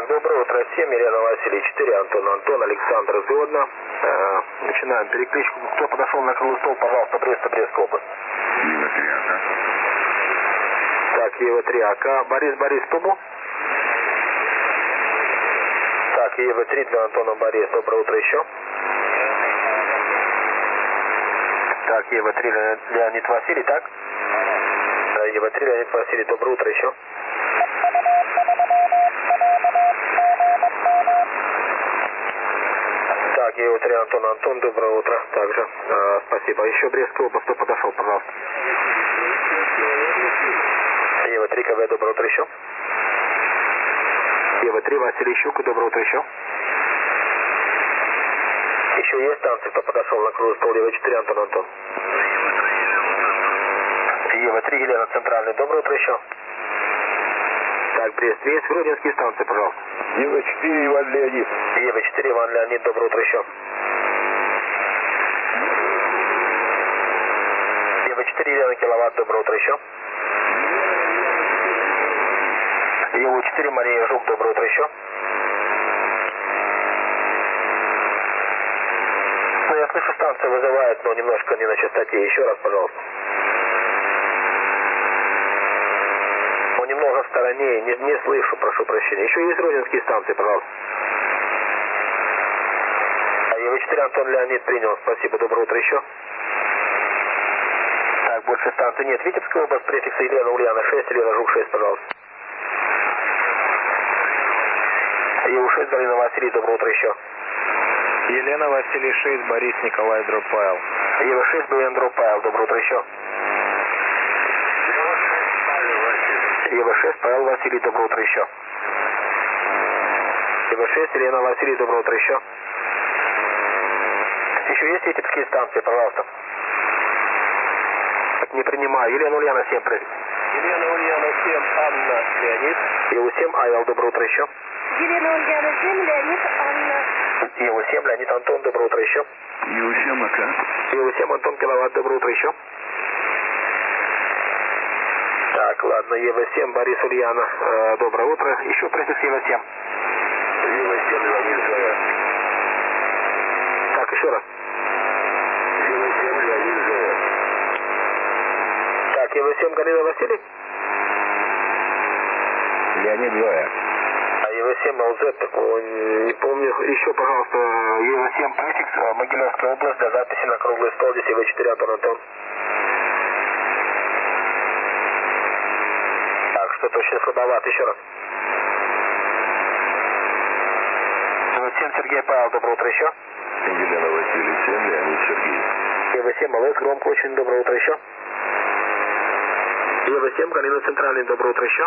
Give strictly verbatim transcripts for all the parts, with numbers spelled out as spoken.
Так, доброе утро всем. Елена Василий, четыре, Антон, Антон, Александр, Зодно. Э, начинаем перекличку. Кто подошел на круглый стол, пожалуйста, Брест, Брестская область. Ева три АК. Так, Ева три АК. Борис, Борис, Тубу. Так, Ева три для Антона, Борис. Доброе утро еще. Так, Ева три, Леонид Василий, так? Да, Ева три, Леонид Василий, доброе утро еще. Так, Ева три, Антон, Антон, доброе утро. Также, э, спасибо. Еще Брестская область, кто подошел, пожалуйста. Ева три, КВ, доброе утро еще. Ева три, Василий Щука, доброе утро еще. Еще есть станция, кто подошел на круглый стол? Ева четыре, Антон, Антон. Ева три, Елена Центральный, доброе утро еще. Так, Брест, есть Гродненские станции, пожалуйста. Ева четыре, Иван Леонид. Ева четыре, Иван Леонид, доброе утро еще. Ева четыре, Елена Киловатт, доброе утро еще. Ева четыре, Мария Жук, доброе утро еще. Ну, я слышу, станция вызывает, но немножко не на частоте. Еще раз, пожалуйста. Но немного в стороне, не, не слышу, прошу прощения. Еще есть Родинские станции, пожалуйста. А Ева четыре, Антон Леонид принял. Спасибо, доброе утро еще. Так, больше станций нет. Витебская область, префикс Елена Ульяна шесть, Елена Жук шесть, пожалуйста. Ева шесть, Галина Василий, доброе утро еще. Елена Василий шесть, Борис Николай Дропайл. Ева шесть, Борис Дропайл, доброе утро еще. Ева шесть, Павел Василий, доброе утро еще. Ева шесть, Елена Василий, доброе утро еще. Еще есть витебские станции, пожалуйста? Не принимаю. Елена Ульяна семь, префикс. Елена Ульяна семь, Анна Леонид. Ева семь, Айвел, доброе утро еще. Елена Ульяна семь, Леонид, Анна. Ева семь, Леонид Антон, доброе утро еще. Ева семь АК. Ева семь, Антон Киловатт, доброе утро еще. Так, ладно, Ева семь, Борис Ульяна, э, доброе утро. Еще префикс Ева семь. Ева семь, Леонид Зоя. Так, еще раз. Ева семь, Леонид Зоя. Так, Ева семь, Галина Василий. Леонид Зоя. А Ева семь, ЛЗ, такого не помню. Еще, пожалуйста, Ева семь, префикс, э, Могилевская область, для записи на круглый стол. Здесь Ева четыре, Антон, Антон. Что-то очень слабовато. Еще раз. семь, Сергей Павел, доброе утро еще. Елена Василий семь, Леонид Сергей. Ева семь, ЛС, громко очень, доброе утро еще. Ева семь, Галина Центральный, доброе утро еще.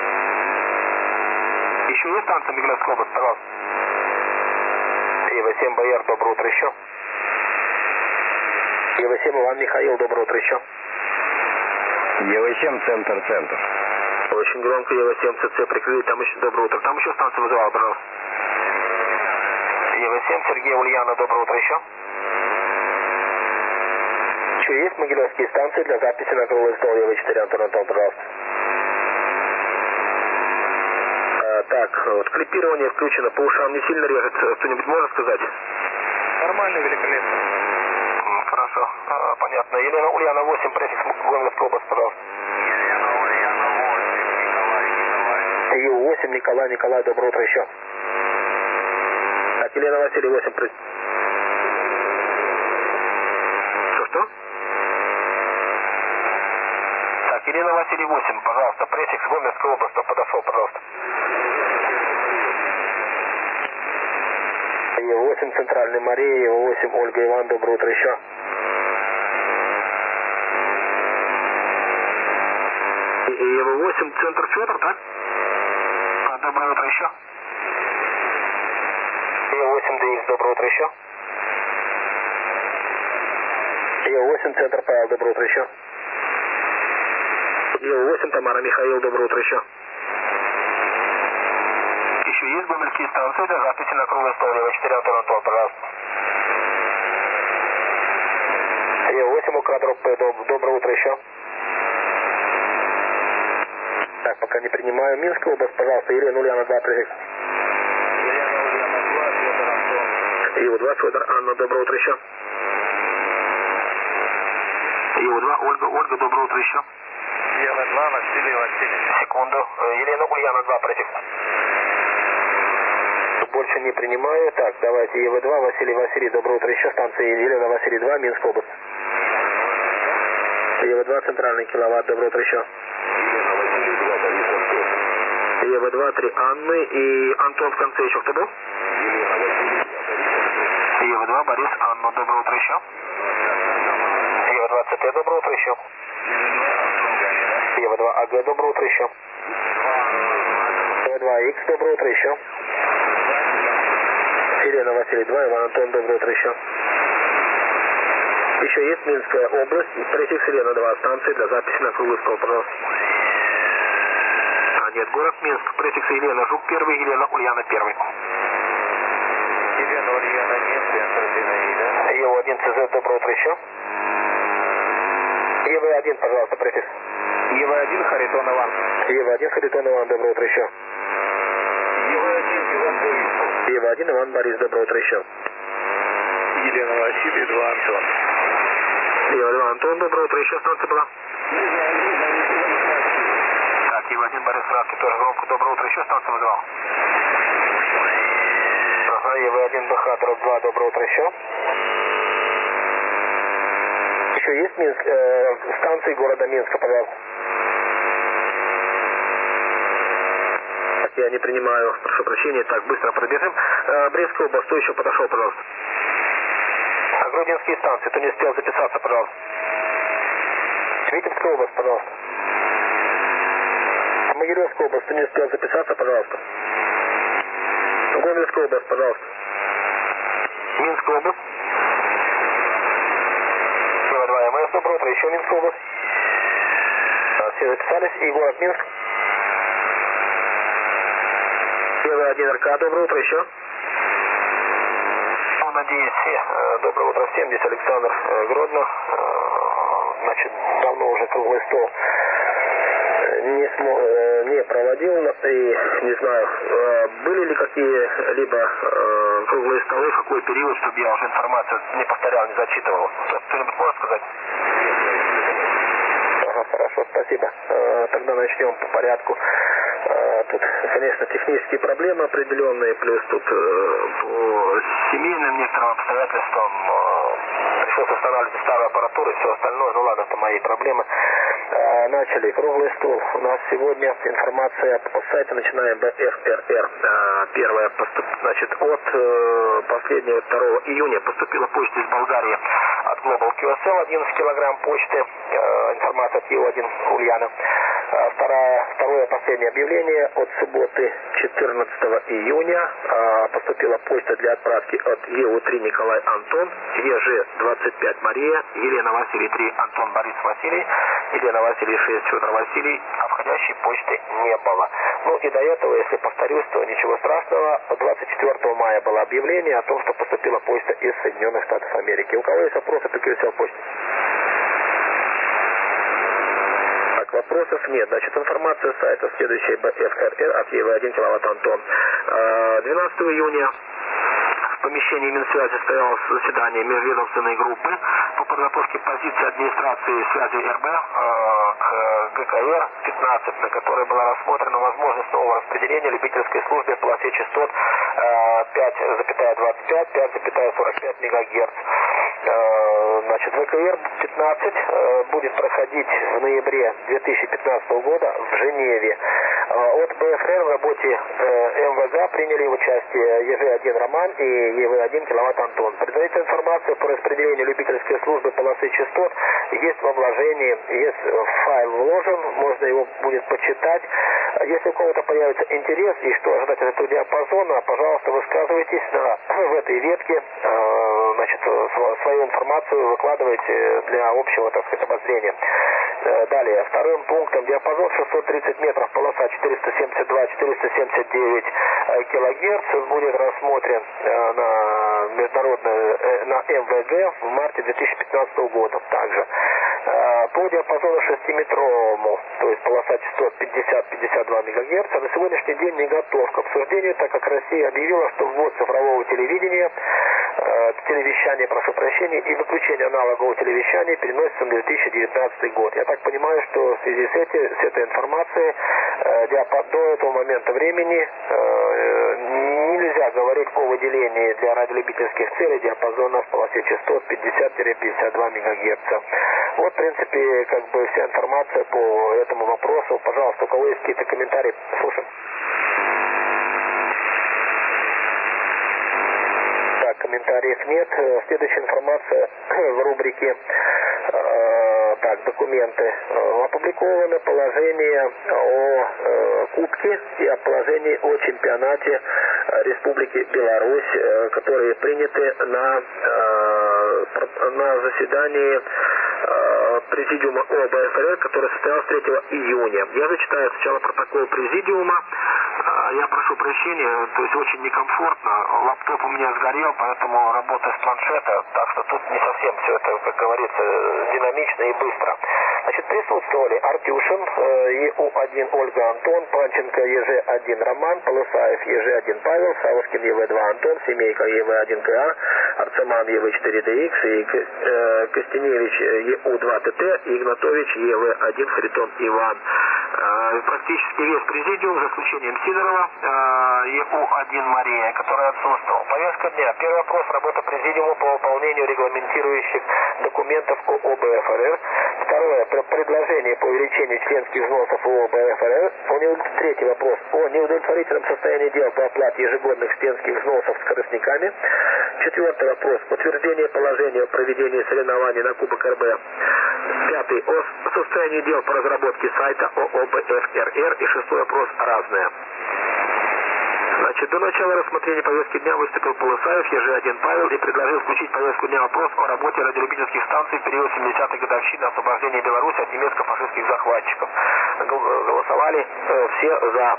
Еще есть станция Могилевская область, пожалуйста. Ева семь, БР, доброе утро еще. Ева семь, Иван Михаил, доброе утро еще. Ева семь, Центр, Центр. Очень громко, Ева семь, ЦЦ прикрыли, там еще доброе утро. Там еще станция вызывала, пожалуйста. Ева семь, Сергей Ульяна, доброе утро еще. Еще есть Могилевские станции для записи на круглый стол? Ева четыре, Антон, Антон, пожалуйста. А, так, вот клипирование включено, по ушам не сильно режет, кто-нибудь может сказать? Нормально, великолепно. Хорошо, а, понятно. Елена Ульяна восемь, префикс Гомельская область, пожалуйста. Ю восемь, Николай, Николай, доброе утро еще. Так, Елена Василий восемь, при... Что-что? Так, Елена Василий восемь, пожалуйста, префикс Гомельская область, кто подошел, пожалуйста. Ева восемь, Центральный, Мария, Ева восемь, Ольга, Иван, доброе утро еще. Ева восемь, Центр, Федор, так? Доброе утро еще. Ева восемь, ДХ, доброе утро еще. Ева восемь, Центр, Павел, доброе утро еще. Ева восемь, Тамара, Михаил, доброе утро еще. Еще есть гомельские станции для записи на круглый стол? Ева четыре, Антон, Антон, пожалуйста. Ева восемь, Укра, Дроп, доброе утро еще. Так, пока пока не принимаю. Минская область, пожалуйста, Елена Ульяна два, префикс. Ю два, Федор, Анна, доброе утро еще. Ю два, Ольга, Ольга, доброе утро еще. Ев два, Василий, Василий. Секунду. Елена Ульяна два, префикс. Больше не принимаю. Так, давайте Ев два, Василий, Василий, доброе утро еще. Станция Елена, Василий два, Минская область. Ев два, центральный киловатт, доброе утро еще. Ев два, три Анны и Антон в конце еще кто был? Ев два, Борис, Анна, доброе утро еще. Ев два, ЦТ, доброе утро еще. Ев два, АГ, доброе утро еще. Ев два, Х, доброе утро еще. Елена, Василий два, Иван, Антон, доброе утро еще. Еще есть Минская область, префикс Елена два, станции для записи на круглый стол, пожалуйста. А нет, город Минск, префикс Елена Жук первый, Елена Ульяна первый. Елена Ульяна Минск, Антон Ев один, ЦЗ, доброе утро еще. Ев один, пожалуйста, префикс. Ев один, Харитон Иван. Ев один, Харитон Иван, доброе утро еще. Ев один, Иван Борис, доброе утро еще. Елена Василий два, Антон. Ев два, Антон, доброе утро еще, станция была. Так, Ев один, Борис Радки, тоже громко, доброе утро еще, станция вызывал. Ага, Ев один, БХ, дробь два, доброе утро еще. Еще есть Минск, э, станции города Минска, пожалуйста. Так, я не принимаю, прошу прощения, так, быстро пробежим. Э, Брестская область, кто еще подошел, пожалуйста? А Грудинские станции, кто не успел записаться, пожалуйста. Витебская область, пожалуйста. Могилевская область, кто не успел записаться, пожалуйста. Гомельская область, пожалуйста. Минская область. два МС, доброе утро, еще Минская область. Все записались, и город Минск. Ев один РК, доброе утро, еще. Надеюсь, все. Доброе утро всем, здесь Александр Гродно. Значит, давно уже круглый стол не, смо... не проводил, и не знаю, были ли какие-либо круглые столы, в какой период, чтобы я уже информацию не повторял, не зачитывал. Кто-нибудь может сказать? Ага, хорошо, спасибо. Тогда начнем по порядку. Тут, конечно, технические проблемы определенные, плюс тут по семейным некоторым обстоятельствам пришлось устанавливать старую аппаратуру и все остальное. Ну ладно, это мои проблемы. Начали. Круглый стол. У нас сегодня информация по сайту, начинаем бэ эф эр эр. Первая, поступ... значит, от последнего второго июня поступила почта из Болгарии от Global кью эс эл, одиннадцать килограмм почты. Информация от Ю один Ульяна. Второе, второе последнее объявление от субботы четырнадцатого июня поступила почта для отправки от Е У три Николай Антон, Е Ж двадцать пять Мария, Елена Василий три Антон Борис Василий, Елена Василий шесть Федор Василий, а входящей почты не было. Ну и до этого, если повторюсь, то ничего страшного. двадцать четвёртого мая было объявление о том, что поступила почта из Соединенных Штатов Америки. У кого есть вопросы по кью эс эл почте? Вопросов нет. Значит, информация с сайта следующая бэ эф эр эр от Е В один киловатт Антон. двенадцатого июня в помещении Минсвязи состоялось заседание межведомственной группы по подготовке позиции администрации связи эр бэ к гэ ка эр пятнадцать, на которой была рассмотрена возможность нового распределения любительской службы в полосе частот пять двадцать пять, пять сорок пять мегагерц. Значит, вэ ка эр пятнадцать будет проходить в ноябре две тысячи пятнадцатого года в Женеве. От бэ эф эр в работе эм вэ гэ приняли участие Е Ж один Роман и Е В один киловатт Антон. Предварительная информация по распределению любительской службы полосы частот есть во вложении, есть файл вложен, можно его будет почитать. Если у кого-то появится интерес и что ожидать от этого диапазона, пожалуйста, высказывайтесь на, в этой ветке, значит, свою информацию выкладывайте для общего, так сказать, обозрения. Далее, вторым пунктом диапазон шестьсот тридцать метров, полоса четыреста семьдесят два — четыреста семьдесят девять килогерц будет рассмотрен на международную, на эм вэ гэ в марте две тысячи пятнадцатого года. Также по диапазону шестиметровому, то есть полоса достать сто пятьдесят — пятьдесят два мегагерца, на сегодняшний день не готов к обсуждению, так как Россия объявила, что ввод цифрового телевидения, э, телевещания, прошу прощения, и выключение аналогового телевещания переносится на две тысячи девятнадцатый год. Я так понимаю, что в связи с, эти, с этой информацией э, до этого момента времени э, нельзя говорить о выделении для радиолюбительских целей диапазона в полосе частот пятьдесят — пятьдесят два мегагерца. Вот, в принципе, как бы вся информация по этому вопросу. Пожалуйста, у кого есть какие-то комментарии, слушаем. Так, комментариев нет. Следующая информация в рубрике э, так, документы. Опубликовано положение о э, Кубке и о положении о чемпионате Республики Беларусь, э, которые приняты на, э, на заседании э, Президиума О Б Ф Р, который состоялся третьего июня. Я зачитаю сначала протокол Президиума. Э, я прошу прощения, то есть очень некомфортно. Лаптоп у меня сгорел, поэтому работаю с планшета, так что тут не совсем все это, как говорится, динамично и быстро. Значит, присутствовали Артюшин, э, Е У один Ольга Антон, Панченко Е Ж один Роман, Полысаев Е Ж один Павел, Савушкин Е В два Антон, Семейка Е В один К А, Арцеман Е В четыре Д Х и э, Костеневич Е У два Т Т и Игнатович Е В один Харитон Иван. Э, практически весь президиум, за исключением Сидорова, э, Е У один Мария, которая отсутствовала. Повестка дня. Первый вопрос: работа президиума по выполнению регламентирующих документов о О Б Ф Р Р. Второе: предложение по увеличению членских взносов о О Б Ф Р Р. Третий вопрос: о неудовлетворительном состоянии дел по оплате ежегодных членских взносов с корыстниками. Четвертый вопрос: утверждение положения о проведении соревнований на Кубок Р Б. Пятый: о состоянии дел по разработке сайта о О Б Ф Р Р. И шестой вопрос: разное. Значит, до начала рассмотрения повестки дня выступил Полысаев Е Ж один Павел и предложил включить в повестку дня вопрос о работе радиолюбительских станций в период семидесятой годовщины освобождения Беларуси от немецко-фашистских захватчиков. Голосовали э, все за.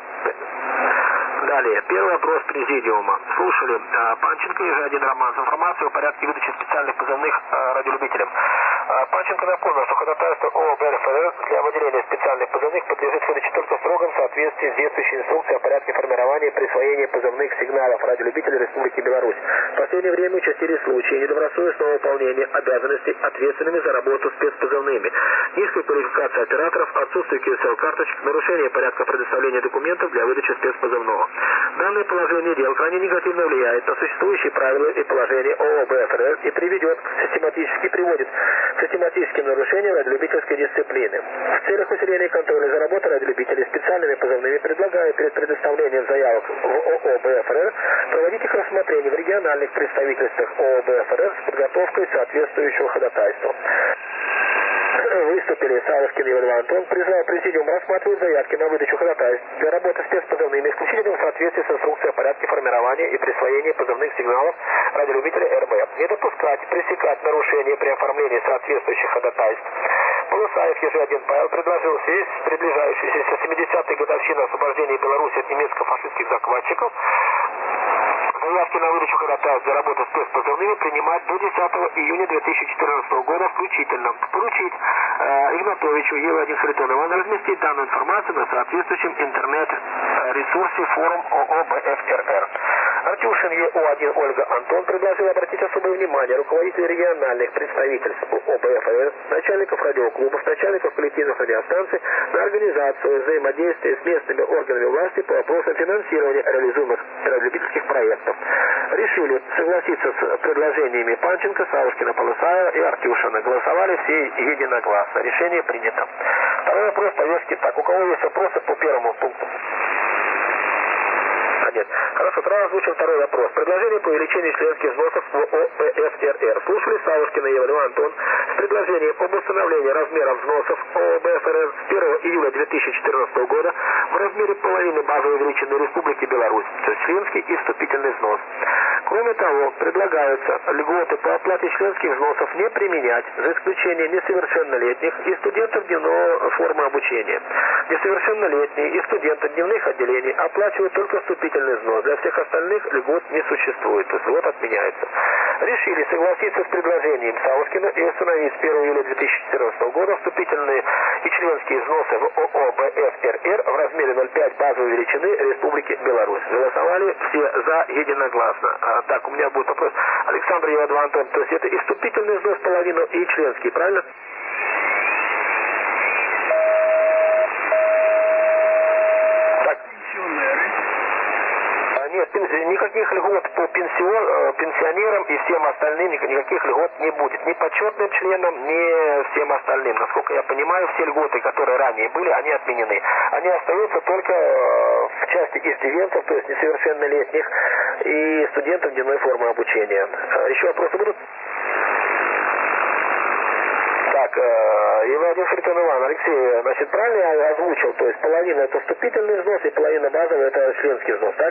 Далее. Первый вопрос президиума. Слушали э, Панченко Е Ж один Роман с информацией о порядке выдачи специальных позывных э, радиолюбителям. Э, Панченко напомнил, что ходатайство о О Б Ф Р Р для выделения специальных позывных подлежит выдаче только в строгом соответствии с действующей инструкцией о порядке формирования и присвоения позывных сигналов радиолюбителей Республики Беларусь. В последнее время участились случаи недобросовестного выполнения обязанностей ответственными за работу спецпозывными, низкой квалификации операторов, отсутствие Q S L-карточек, нарушение порядка предоставления документов для выдачи спецпозывного. Данное положение дел крайне негативно влияет на существующие правила и положения о О Б Ф Р Р и приведет к систематически приводит к систематическим нарушениям радиолюбительской дисциплины. В целях усиления контроля за работой радиолюбителей специальными позывными предлагаю перед предоставлением заявок в О О Б Ф Р Р проводить их рассмотрение в региональных представительствах О О Б Ф Р Р с подготовкой соответствующего ходатайства. Выступили Савушкин Е В два Антон, призвал президиум рассматривать заявки на выдачу ходатайств для работы спецпозывными исключительно в соответствии с инструкцией о порядке формирования и присвоения позывных сигналов радиолюбителя Р Б. Не допускать, пресекать нарушения при оформлении соответствующих ходатайств. Полысаев Е Ж один Павел предложил в связи с приближающейся семидесятой годовщиной освобождения Беларуси от немецко-фашистских захватчиков заявки на выдачу ходатайств для работы спецпозывными принимать до десятого июня две тысячи четырнадцатого года включительно. Поручить э, Игнатовичу Е В один Харитон Иван разместить данную информацию на соответствующем интернет-ресурсе форум о О Б Ф Р Р. Артюшин Е У один Ольга Антон предложил обратить особое внимание руководителей региональных представительств О Б Ф Р Р, начальников радиоклубов, начальников коллективных радиостанций на организацию взаимодействия с местными органами власти по вопросам финансирования реализуемых радиолюбительских проектов. Решили согласиться с предложениями Панченко, Савушкина, Полысаева и Артюшина. Голосовали все единогласно. Решение принято. Второй вопрос повестки. Так, у кого есть вопросы по первому пункту? А нет. Хорошо, сразу озвучим второй вопрос. Предложение по увеличению членских взносов в О Б Ф Р Р. Слушали Савушкина Е В два Антон с предложением об установлении размера взносов О Б Ф Р Р с первого июля две тысячи четырнадцатого года в размере половины базовой величины Республики Беларусь, то есть членский и вступительный взнос. Кроме того, предлагаются льготы по оплате членских взносов не применять, за исключением несовершеннолетних и студентов дневного формы обучения. Несовершеннолетние и студенты дневных отделений оплачивают только вступительный взнос. Для всех остальных льгот не существует, то есть льгот отменяется. решили согласиться с предложением Савушкина и установить с первого июля две тысячи четырнадцатого года вступительные и членские взносы в ООО БФРР в размере ноль целых пять десятых базовой величины Республики Беларусь. Голосовали все за единогласно. А, так, у меня будет вопрос. Александр Ева два Антон, то есть это и вступительный взнос половину, и членский, правильно? Так. Нет, никаких льгот по пенсион, пенсионерам и всем остальным никаких льгот не будет. Ни почетным членам, ни всем остальным. Насколько я понимаю, все льготы, которые ранее были, они отменены. Они остаются только в части иждивенцев, то есть несовершеннолетних, и студентов дневной формы обучения. Еще вопросы будут? Так, Евгений Фритон Иван, Алексей, значит, правильно я озвучил? То есть половина это вступительный взнос и половина базовый это членский взнос, так?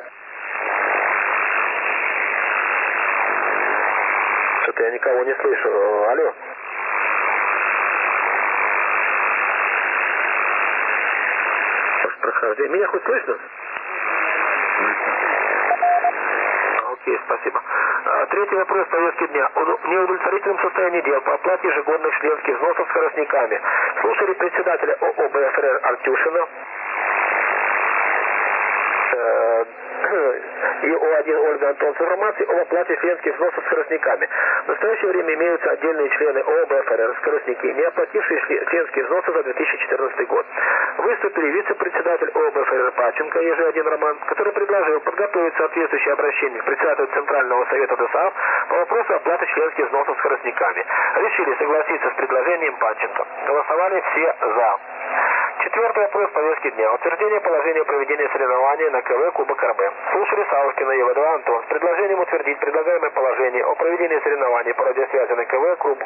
Что-то я никого не слышу. Алло. Прохождение. Меня хоть слышно? Окей, спасибо. Третий вопрос повестки дня. О неудовлетворительном состоянии дел по оплате ежегодных членских взносов с скоростниками. Слушали председателя ООО БФРР Артюшина и О один Ольга Антон с информацией об оплате членских взносов с скоростниками. В настоящее время имеются отдельные члены ООО БФРР скоростники, не оплатившие членские взносы за две тысячи четырнадцатый год. Выступили вице-председатель ООО БФРР Паченко Е Ж один Роман, который предложил подготовить соответствующее обращение к председателю Центрального совета ДОСААФ по вопросу оплаты членских взносов с скоростниками. Решили согласиться с предложением Паченко. Голосовали все за. Четвертый вопрос повестки дня. Утверждение положения проведения соревнований на КВ Кубок РБ. Слушали Савушкина Е В два Антон с предложением утвердить предлагаемое положение о проведении соревнований по радиосвязи на КВ Куб,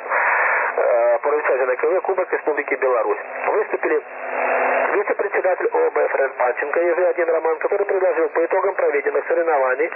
э, по радиосвязи на КВ Кубок Республики Беларусь. Выступили вице-председатель ООО БФРР Панченко Е Ж один Роман, который предложил по итогам проведенных соревнований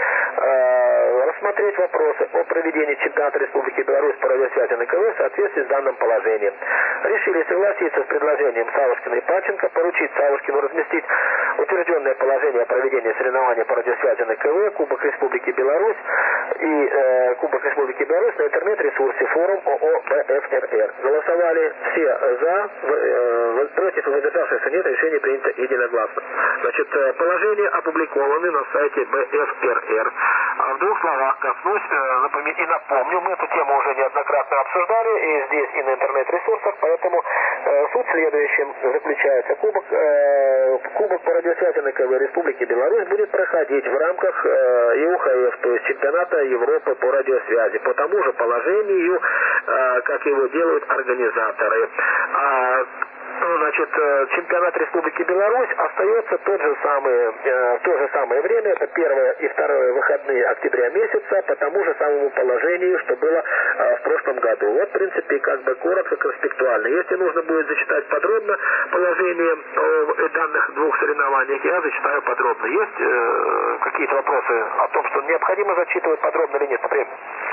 э, рассмотреть вопросы о проведении чемпионата Республики Беларусь по радиосвязи на КВ в соответствии с данным положением. Решили согласиться с предложением Савушкина и Панченко, поручить Савушкину разместить утвержденное положение о проведении соревнований по радиосвязи на КВ Кубок Республики Беларусь и э, Кубок Республики Беларусь на интернет-ресурсе форум ООО БФРР. Голосовали все за, э, против и воздержавшихся нет, решение принято единогласно. Значит, положения опубликованы на сайте БФРР. А в двух словах коснусь напомню, и напомню, мы эту тему уже неоднократно обсуждали и здесь, и на интернет-ресурсах, поэтому э, суть в следующем заключается. Кубок, э, кубок по радиосвязи на КВ Республики Беларусь будет проходить в рамках э, И У Х Ф, то есть чемпионата Европы по радиосвязи, по тому же положению, э, как его делают организаторы. А, Значит, чемпионат Республики Беларусь остается тот же самый, э, в то же самое время, это первое и второе выходные октября месяца, по тому же самому положению, что было э, в прошлом году. Вот, в принципе, как бы коротко, конспектуально. Если нужно будет зачитать подробно положение по данных двух соревнованиях, я зачитаю подробно. Есть э, какие-то вопросы о том, что необходимо зачитывать подробно или нет? Например?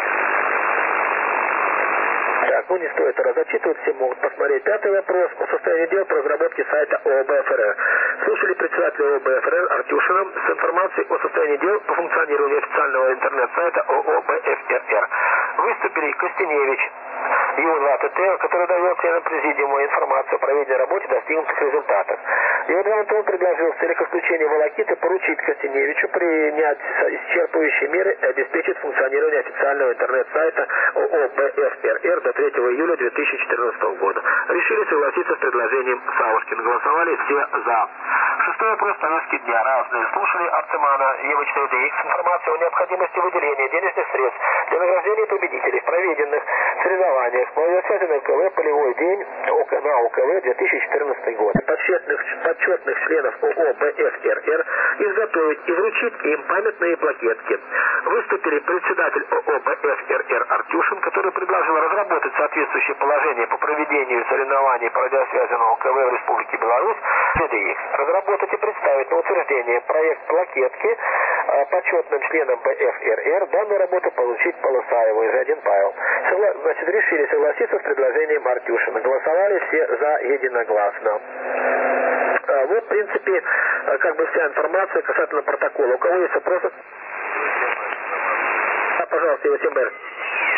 Так, ну не стоит это зачитывать, все могут посмотреть. Пятый вопрос о состоянии дел по разработке сайта ООО БФРР. Слушали председателя ООО БФРР Артюшина с информацией о состоянии дел по функционированию официального интернет-сайта ООО БФРР. Выступили Костеневич Ю два Т Т, который дает членам президиума информацию о проведенной работе и достигнутых результатах. Ю два Антон предложил в целях исключения волокиты поручить Костеневичу принять исчерпывающие меры и обеспечить функционирование официального интернет-сайта ООО БФРР до третьего июля две тысячи четырнадцатого года. Решили согласиться с предложением Савушкина. Голосовали все за. Шестой вопрос повестки дня. Разные. Слушали Арцемана Е четыре Д Х с информацией о необходимости выделения денежных средств для награждения победителей в проведенных соревнованиях по радиосвязи на КВ «Полевой день» на О К В две тысячи четырнадцатый год. Почетных, почетных членов ООО БФРР изготовить и вручить им памятные плакетки. Выступили председатель ООО БФРР Артюшин, который предложил разработать соответствующее положение по проведению соревнований по радиосвязи на О К В в Республике Беларусь, разработать и представить на утверждение проект плакетки почетным членам БФРР. Данную работу получить Полосаеву и Ж один Павел. Согла... Значит, решили согласиться с предложением Артюшина. Голосовали все за единогласно. Вот, в принципе, как бы вся информация касательно протокола. У кого есть вопросы? Да, пожалуйста, Евсем Бэр.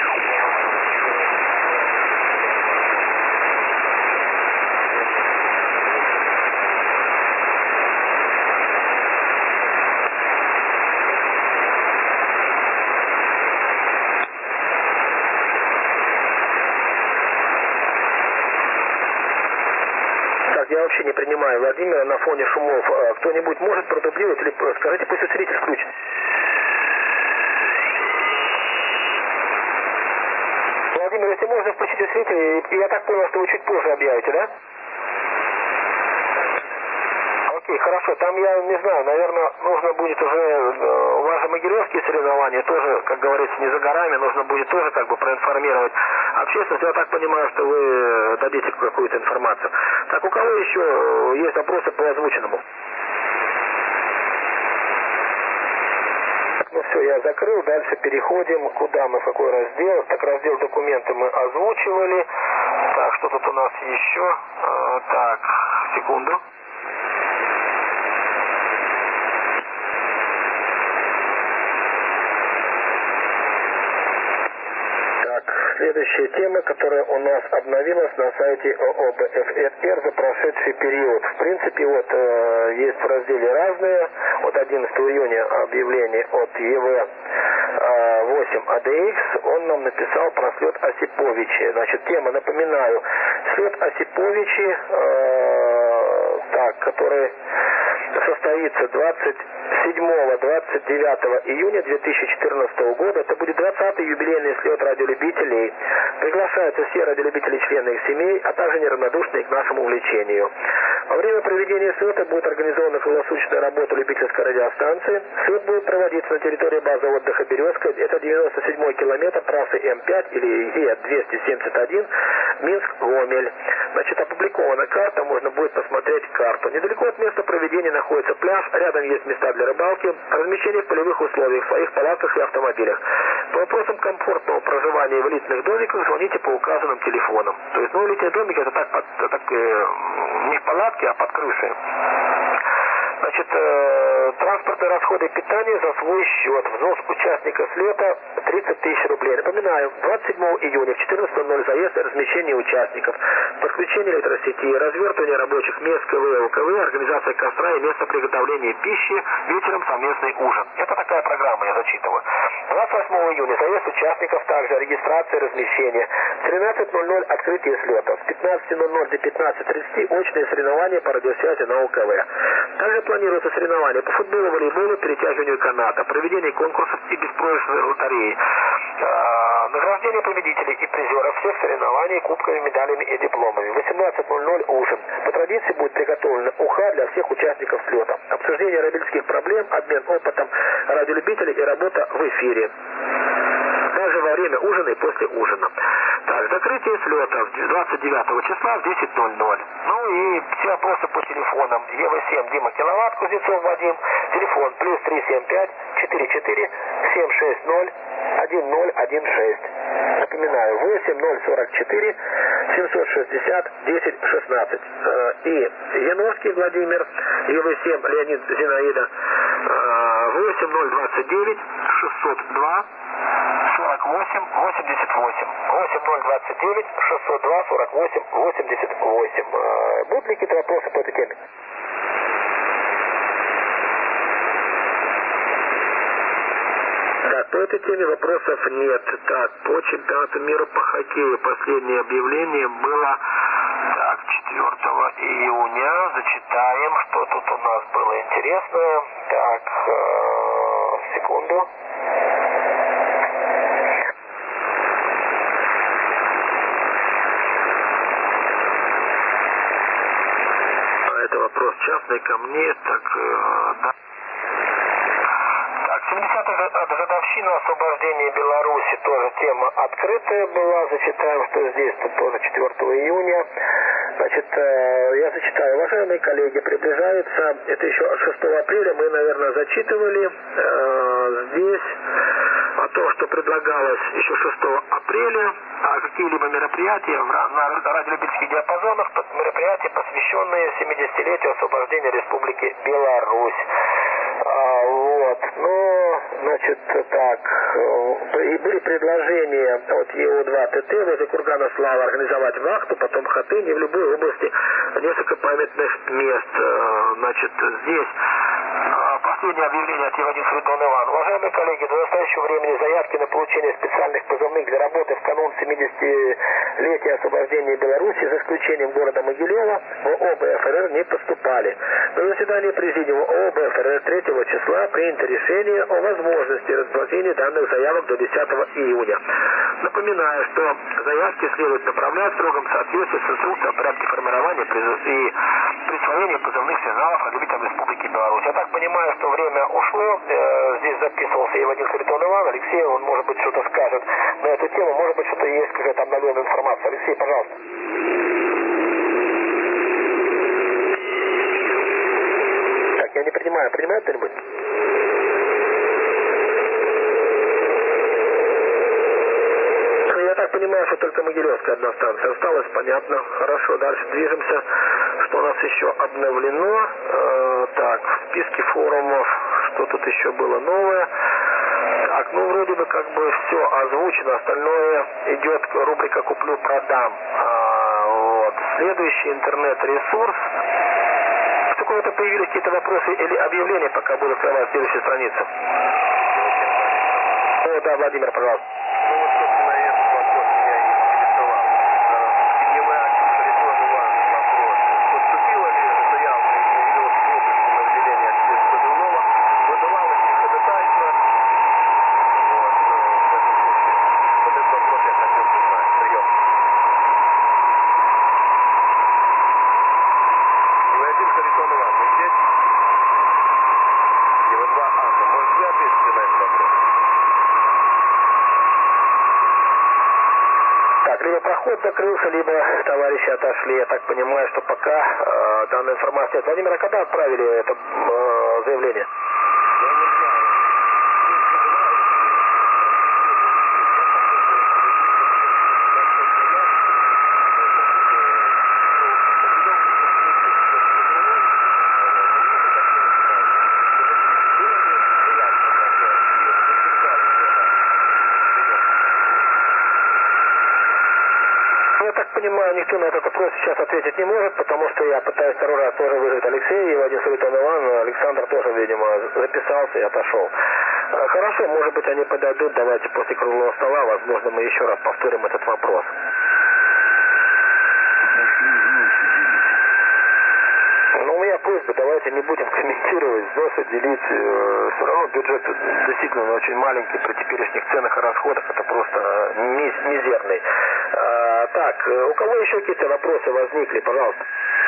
принимаю Владимира на фоне шумов. Кто-нибудь может продублировать или скажите, пусть усилитель включит. Владимир, если можно включить усилитель, и я так понял, что вы чуть позже объявите, да? Окей, хорошо, там я не знаю, наверное, нужно будет уже, у вас же могилевские соревнования, тоже, как говорится, не за горами, нужно будет тоже как бы проинформировать общественность. Я так понимаю, что вы дадите какую-то информацию. Так, у кого еще есть вопросы по озвученному? Ну все, я закрыл, дальше переходим, куда мы, в какой раздел. Так, раздел документы мы озвучивали. Так, что тут у нас еще? А, так, секунду. Следующая тема, которая у нас обновилась на сайте ООО бэ эф эр эр за прошедший период. В принципе, вот э, есть в разделе разные. От одиннадцатого июня объявление от е вэ восемь а дэ икс. Он нам написал про слет Осиповичи. Значит, тема, напоминаю, слет Осиповичи, э, так, который состоится двадцать седьмого — двадцать девятого июня две тысячи четырнадцатого года. Это будет двадцатый юбилейный слет радиолюбителей. Приглашаются все радиолюбители, члены их семей, а также неравнодушные к нашему увлечению. Во время проведения слета будет организована круглосуточная работа любительской радиостанции. Слет будет проводиться на территории базы отдыха «Березка». Это девяносто седьмой километр трассы эм пять или е двести семьдесят один Минск-Гомель. Значит, опубликована карта, можно будет посмотреть карту. Недалеко от места проведения находится пляж, рядом есть места для рыбалки, размещение в полевых условиях, в своих палатках и автомобилях. По вопросам комфортного проживания в элитных домиках звоните по указанным телефонам. То есть, ну, элитные домики это так, под, так э, не в палатке, а под крышей. Значит, э, транспортные расходы питания за свой счет. Взнос участника слета тридцать тысяч рублей. Напоминаю, двадцать седьмого июня в четырнадцать ноль ноль заезд и размещение участников, подключение электросети, развертывание рабочих мест КВ, ЛКВ, организация костра и место приготовления пищи, вечером совместный ужин. Это такая программа, я зачитываю. двадцать восьмого июня заезд участников, также регистрация, размещение. В тринадцать ноль ноль открытие слета. С пятнадцати ноль ноль до пятнадцати тридцати очные соревнования по радиосвязи на ОКВ. Также планируются соревнования по футболу, волейболу, перетягиванию каната, проведение конкурсов и беспроигрышной лотереи, а, награждение победителей и призеров всех соревнований кубками, медалями и дипломами. В восемнадцать ноль ноль ужин. По традиции будет приготовлена уха для всех участников слета. Обсуждение радиологических проблем, обмен опытом радиолюбителей и работа в эфире. Также во время ужина и после ужина. Так, закрытие слета двадцать девятого числа в десять ноль ноль. Ну и все вопросы по телефонам. е вэ семь Дима Киловатт, Кузнецов Вадим. Телефон плюс три семь пять четыре четыре семь шесть ноль один ноль один шесть. Напоминаю, восемь ноль сорок четыре семьсот шестьдесят десять шестнадцать. И Яновский Владимир, е вэ семь Леонид Зинаида, восемь ноль двадцать девять шестьсот два сорок восемь восемьдесят восемь. восемь ноль двадцать девять шестьсот два сорок восемь восемьдесят восемь. Будут ли какие-то вопросы по этой теме? Так, по этой теме вопросов нет. Так, по чемпионату мира по хоккею последнее объявление было так, четвёртого июня. Зачитаем, что тут у нас было интересное. Так, э, секунду. Это вопрос частный ко мне, так, э, да. Так, семидесятая годовщина освобождения Беларуси, тоже тема открытая была, зачитаем, что здесь, тут тоже четвёртого июня. Значит, э, я зачитаю. Уважаемые коллеги, приближается, это еще шестого апреля, мы, наверное, зачитывали э, здесь о том, что предлагалось еще шестого апреля, а какие-либо мероприятия в, на радиолюбительских диапазонах, мероприятия, посвященные семидесятилетию освобождения Республики Беларусь. А, вот, но, значит, так, и были предложения от е о два тэ тэ возле Кургана Слава организовать вахту, потом Хатынь и в любой области несколько памятных мест. Значит, здесь Последнее объявление от Е один Харитон Иван. Уважаемые коллеги, до настоящего времени заявки на получение специальных позывных для работы в канун семидесятилетия освобождения Беларуси, за исключением города Могилева, в О Б Ф Р Р не поступали. На заседании президиума О Б Ф Р Р третьего числа принято решение о возможности рассмотрения данных заявок до десятого июня. Напоминаю, что заявки следует направлять в строгом соответствии с инструкцией о порядке формирования и присвоения позывных сигналов родителям Республики Беларусь. Я так понимаю, что время ушло. Э, здесь записывался Е один Харитон Иван. Алексей, он, может быть, что-то скажет на эту тему. Может быть, что-то есть, какая-то обновленная информация. Алексей, пожалуйста. Так, я не принимаю. Принимает кто-нибудь? Я так понимаю, что только Могилевская одна станция осталась, понятно. Хорошо, дальше движемся. Что у нас еще обновлено? Э, так, в списке форумов, что тут еще было новое? Так, ну вроде бы как бы все озвучено, остальное идет рубрика «Куплю-продам». А, вот. Следующий интернет-ресурс. Что какое-то появились какие-то вопросы или объявления, пока буду открывать следующую страницу? О, да, Владимир, пожалуйста. Проход закрылся, либо товарищи отошли. Я так понимаю, что пока э, данная информация нет. Владимир, а когда отправили это э, заявление? Понимаю, никто на этот вопрос сейчас ответить не может, потому что я пытаюсь второй раз тоже вызвать Алексея, Е один Харитон Иван, Александр тоже, видимо, записался и отошел. Хорошо, может быть, они подойдут, давайте после круглого стола, возможно, мы еще раз повторим этот вопрос. Ну, у меня просьба, давайте не будем комментировать, взносы делить, э, все равно бюджет действительно очень маленький, при теперешних ценах и расходах это просто миз, мизерный. А, так, у кого еще какие-то вопросы возникли, пожалуйста?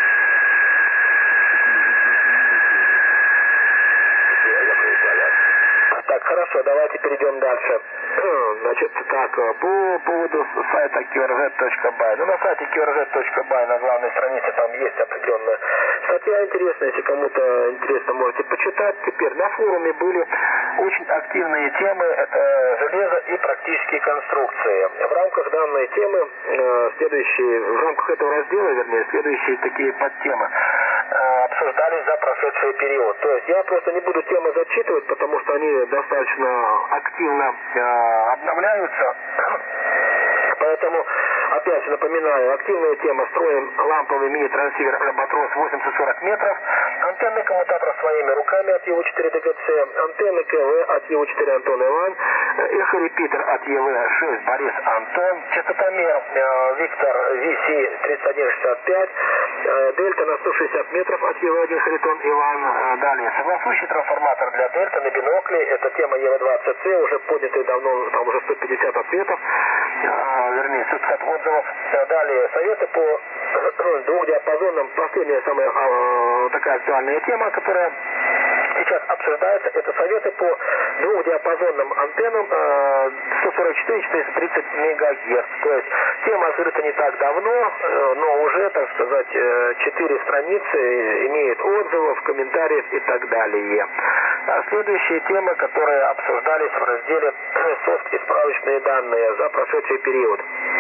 Так, хорошо, давайте перейдем дальше. Значит, так, по поводу сайта кью эр зет точка бай. Ну, на сайте кью эр зет точка бай на главной странице там есть определенная статья интересная, если кому-то интересно, можете почитать. Теперь на форуме были очень активные темы, это железо и практические конструкции. В рамках данной темы, э, следующие, в рамках этого раздела, вернее, следующие такие подтемы э, обсуждались за прошедший период. То есть я просто не буду темы зачитывать, потому что они достаточно активно э, обновляются. Поэтому, опять же напоминаю, активная тема: строим ламповый мини-трансивер Альбатрос восемьсот сорок метров, антенны коммутатора своими руками от Е четыре Д Г Ц, антенны К В от Е четыре Антон Иван, эхо-репитер от Е В шесть Борис Антон, частотомер э, Виктор Ви Си тридцать один шестьдесят пять, э, дельта на сто шестьдесят метров от Е один Харитон Иван. Э, далее, согласующий трансформатор для дельта на бинокле, это тема Е двадцать С, уже поднятый давно, там уже сто пятьдесят ответов, э, вернее, сто пятьдесят отзывов. Далее, советы по двухдиапазонным, последняя самая э, такая актуальная тема, которая сейчас обсуждается, это советы по двухдиапазонным антеннам э, сто сорок четыре четыреста тридцать мегагерц. То есть тема открыта не так давно, э, но уже, так сказать, четыре страницы имеют отзывов, комментариев и так далее. А следующие темы, которые обсуждались в разделе «Софт и справочные данные» за прошедший период.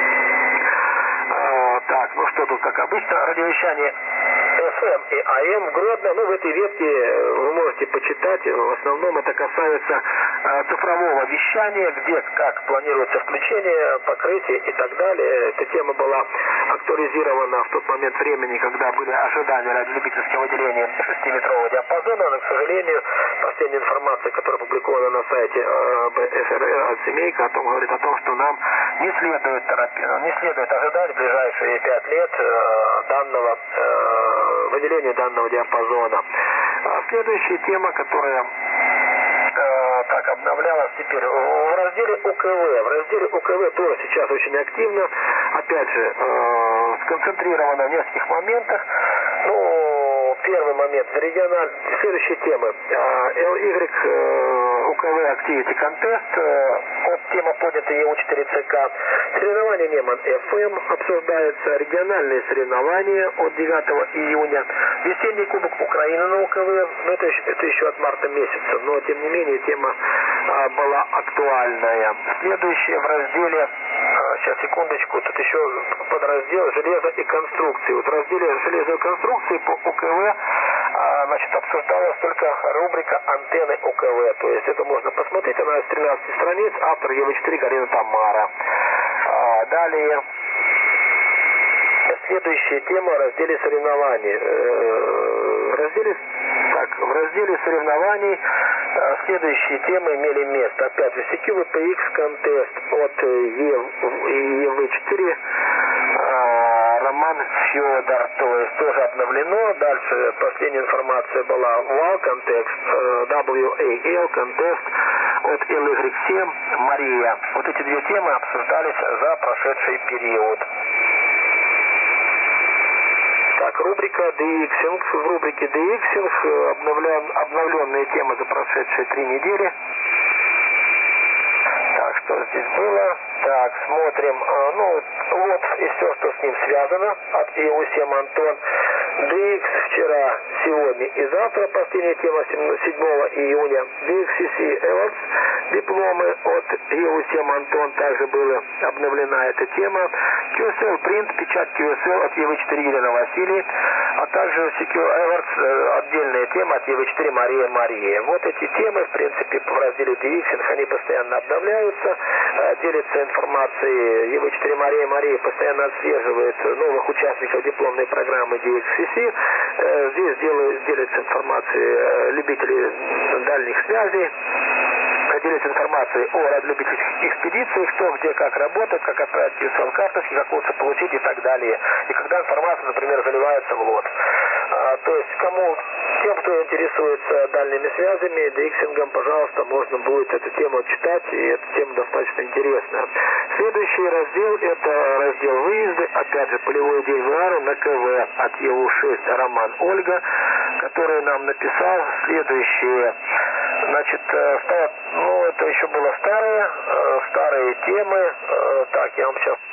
А, так, ну что тут, как обычно, радиовещание эф эм и а эм в Гродно. Ну, в этой ветке вы можете почитать. В основном это касается э, цифрового вещания, где, как планируется включение, покрытие и так далее. Эта тема была актуализирована в тот момент времени, когда были ожидания радиолюбительского выделения шестиметрового диапазона, но, к сожалению, последняя информация, которая опубликована на сайте э, бэ эф эр эр от Семейка, о том, говорит о том, что нам не следует торопиться, не следует ожидать в ближайшие пять лет э, данного э, выделения данного диапазона. А следующая тема, которая э, так обновлялась теперь в разделе у ка вэ. В разделе у ка вэ тоже сейчас очень активно, опять же, э, сконцентрировано в нескольких моментах. Ну, первый момент, региональ... следующие темы. эл игрек у ка вэ Activity Contest, вот тема поднята е у четыре цэ ка. Соревнования Неман эф эм обсуждается, региональные соревнования от девятого июня. Весенний кубок Украины на у ка вэ, ну это, это еще от марта месяца, но тем не менее тема а, была актуальная. Следующее в разделе, а, сейчас секундочку, тут еще подраздел железо и конструкции. Вот в разделе железо и конструкции по у ка вэ а, значит, обсуждалась только рубрика антенны у ка вэ. То есть это можно посмотреть, она из тринадцати страниц, автор е вэ четыре Галина Тамара. А, далее. Следующая тема в разделе соревнований. В разделе, так, в разделе соревнований следующие темы имели место. Опять же, си кью ви пи икс Contest от е вэ четыре. Роман Федор, то есть тоже обновлено. Дальше последняя информация была вау Context, дабл ю эй эл Contest от эл игрек семь Мария. Вот эти две темы обсуждались за прошедший период. Так, рубрика «Деиксинг». В рубрике «Деиксинг» обновлен, обновленные темы за прошедшие три недели. Так, что здесь было? Так, смотрим. Ну, вот и все, что с ним связано. От е у семь Антон. ди икс вчера, сегодня и завтра. Последняя тема седьмого июня. ди икс си си Awards. Дипломы от е у семь Антон. Также была обновлена эта тема. кью эс эл Print, печать кью эс эл от е вэ четыре Елена Василий. А также си кью Awards, отдельная тема от е вэ четыре Мария Мария. Вот эти темы, в принципе, в разделе Deиксинг, они постоянно обновляются. Делится информацией. е вэ четыре Мария Мария постоянно отслеживает новых участников дипломной программы ди икс си си. Здесь делают, делится информацией любителей дальних связей. Делится информацией о радиолюбительских экспедициях, кто где как работает, как отправить кью эс эл-карточки, как лучше получить и так далее. И когда информация, например, заливается в лот. А, то есть, кому, тем, кто интересуется дальними связями, деиксингом, пожалуйста, можно будет эту тему читать, и эта тема достаточно интересная. Следующий раздел, это раздел выезды, опять же, полевой день ВАРы на ка вэ от е у шесть Роман Ольга, который нам написал следующее. Значит, стало, ну, это еще было старые, старые темы. Так, я вам сейчас...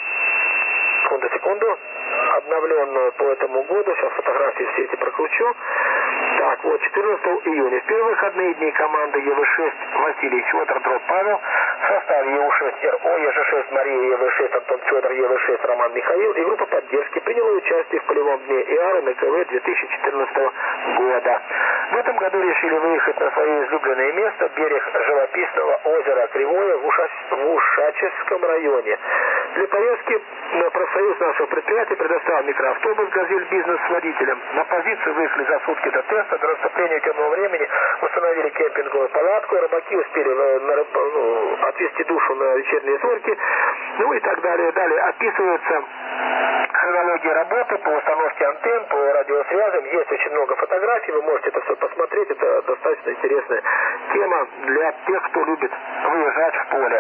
Секунду, секунду. Обновленную по этому году. Сейчас фотографии все эти прокручу. Так, вот, четырнадцатого июня. В первые выходные дни команды е вэ шесть Василий Федор, Дроб Павел. В составе е у шесть эр о, е жэ шесть Мария, е вэ шесть Антон Федор, е вэ шесть Роман Михаил и группа поддержки приняла участие в полевом дне ИАРы на ка вэ две тысячи четырнадцатого года. В этом году решили выехать на свое излюбленное место, берег живописного озера Кривое в, Уша... в Ушачевском районе. Для поездки на профсоюз нашего предприятия предоставил микроавтобус «Газель Бизнес» с водителем. На позицию выехали за сутки до теста. До наступления темного времени установили кемпинговую палатку. Рыбаки успели на, на, ну, отвести душу на вечерние зорьки. Ну и так далее. Далее описывается хронология работы по установке антенн, по радиосвязям. Есть очень много фотографий. Вы можете это все посмотреть. Это достаточно интересная тема для тех, кто любит выезжать в поле.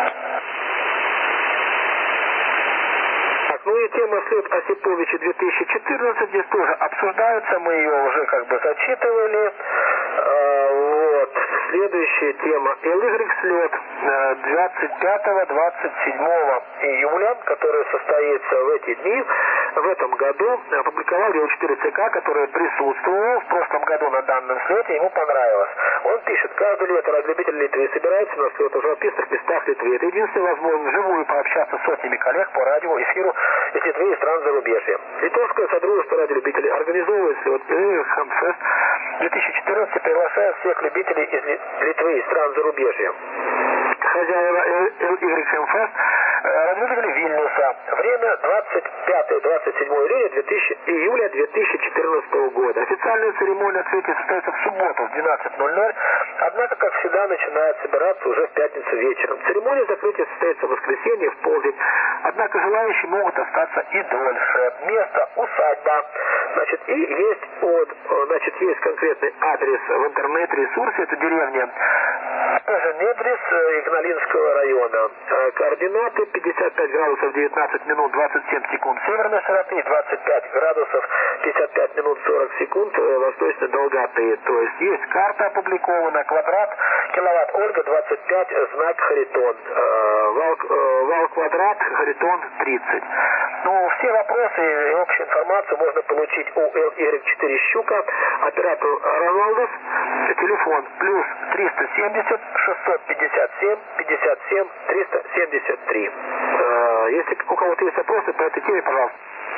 Ну и тема слет Осиповича две тысячи четырнадцать здесь тоже обсуждается, мы ее уже как бы зачитывали. А, вот, следующая тема эл игрек слет двадцать пятого — двадцать седьмого июля, который состоится в эти дни. В этом году опубликовал е у четыре цэ ка, который присутствовал в прошлом году на данном слете, ему понравилось. Он пишет: каждое лето радиолюбители Литвы собираются на слет в живописных местах Литвы. Это единственная возможность вживую пообщаться с сотнями коллег по радиоэфиру из Литвы и стран зарубежья. Литовское содружество радиолюбителей организовывает слет Хамфест две тысячи четырнадцать приглашает всех любителей из Литвы и стран зарубежья. Хозяева эл игрек эм фест радиолюбители Вильнюса. Время двадцать пятое — двадцать седьмое июля две тысячи четырнадцатого года. Официальная церемония открытия состоится в субботу в двенадцать ноль ноль, однако, как всегда, начинает собираться уже в пятницу вечером. Церемония закрытия состоится в воскресенье в полдень, однако желающие могут остаться и дольше. Место — усадьба. Значит, и есть, вот, значит, есть конкретный адрес в интернет-ресурсе, это деревня Недрис Игналинского района. Координаты: пятьдесят пять градусов девятнадцать минут двадцать семь секунд северной широты, двадцать пять градусов пятьдесят пять минут сорок секунд восточной долготы. То есть есть карта опубликована, квадрат, киловатт Ольга двадцать пять, знак Харитон. Вал, вал квадрат, Харитон тридцать. Ну, все вопросы и общую информацию можно получить у эл игрек четыре Щука, оператор Роналдос, телефон плюс триста семьдесят шестьсот пятьдесят семь пятьдесят семь триста семьдесят три. Если у кого-то есть вопросы по этой теме, пожалуйста.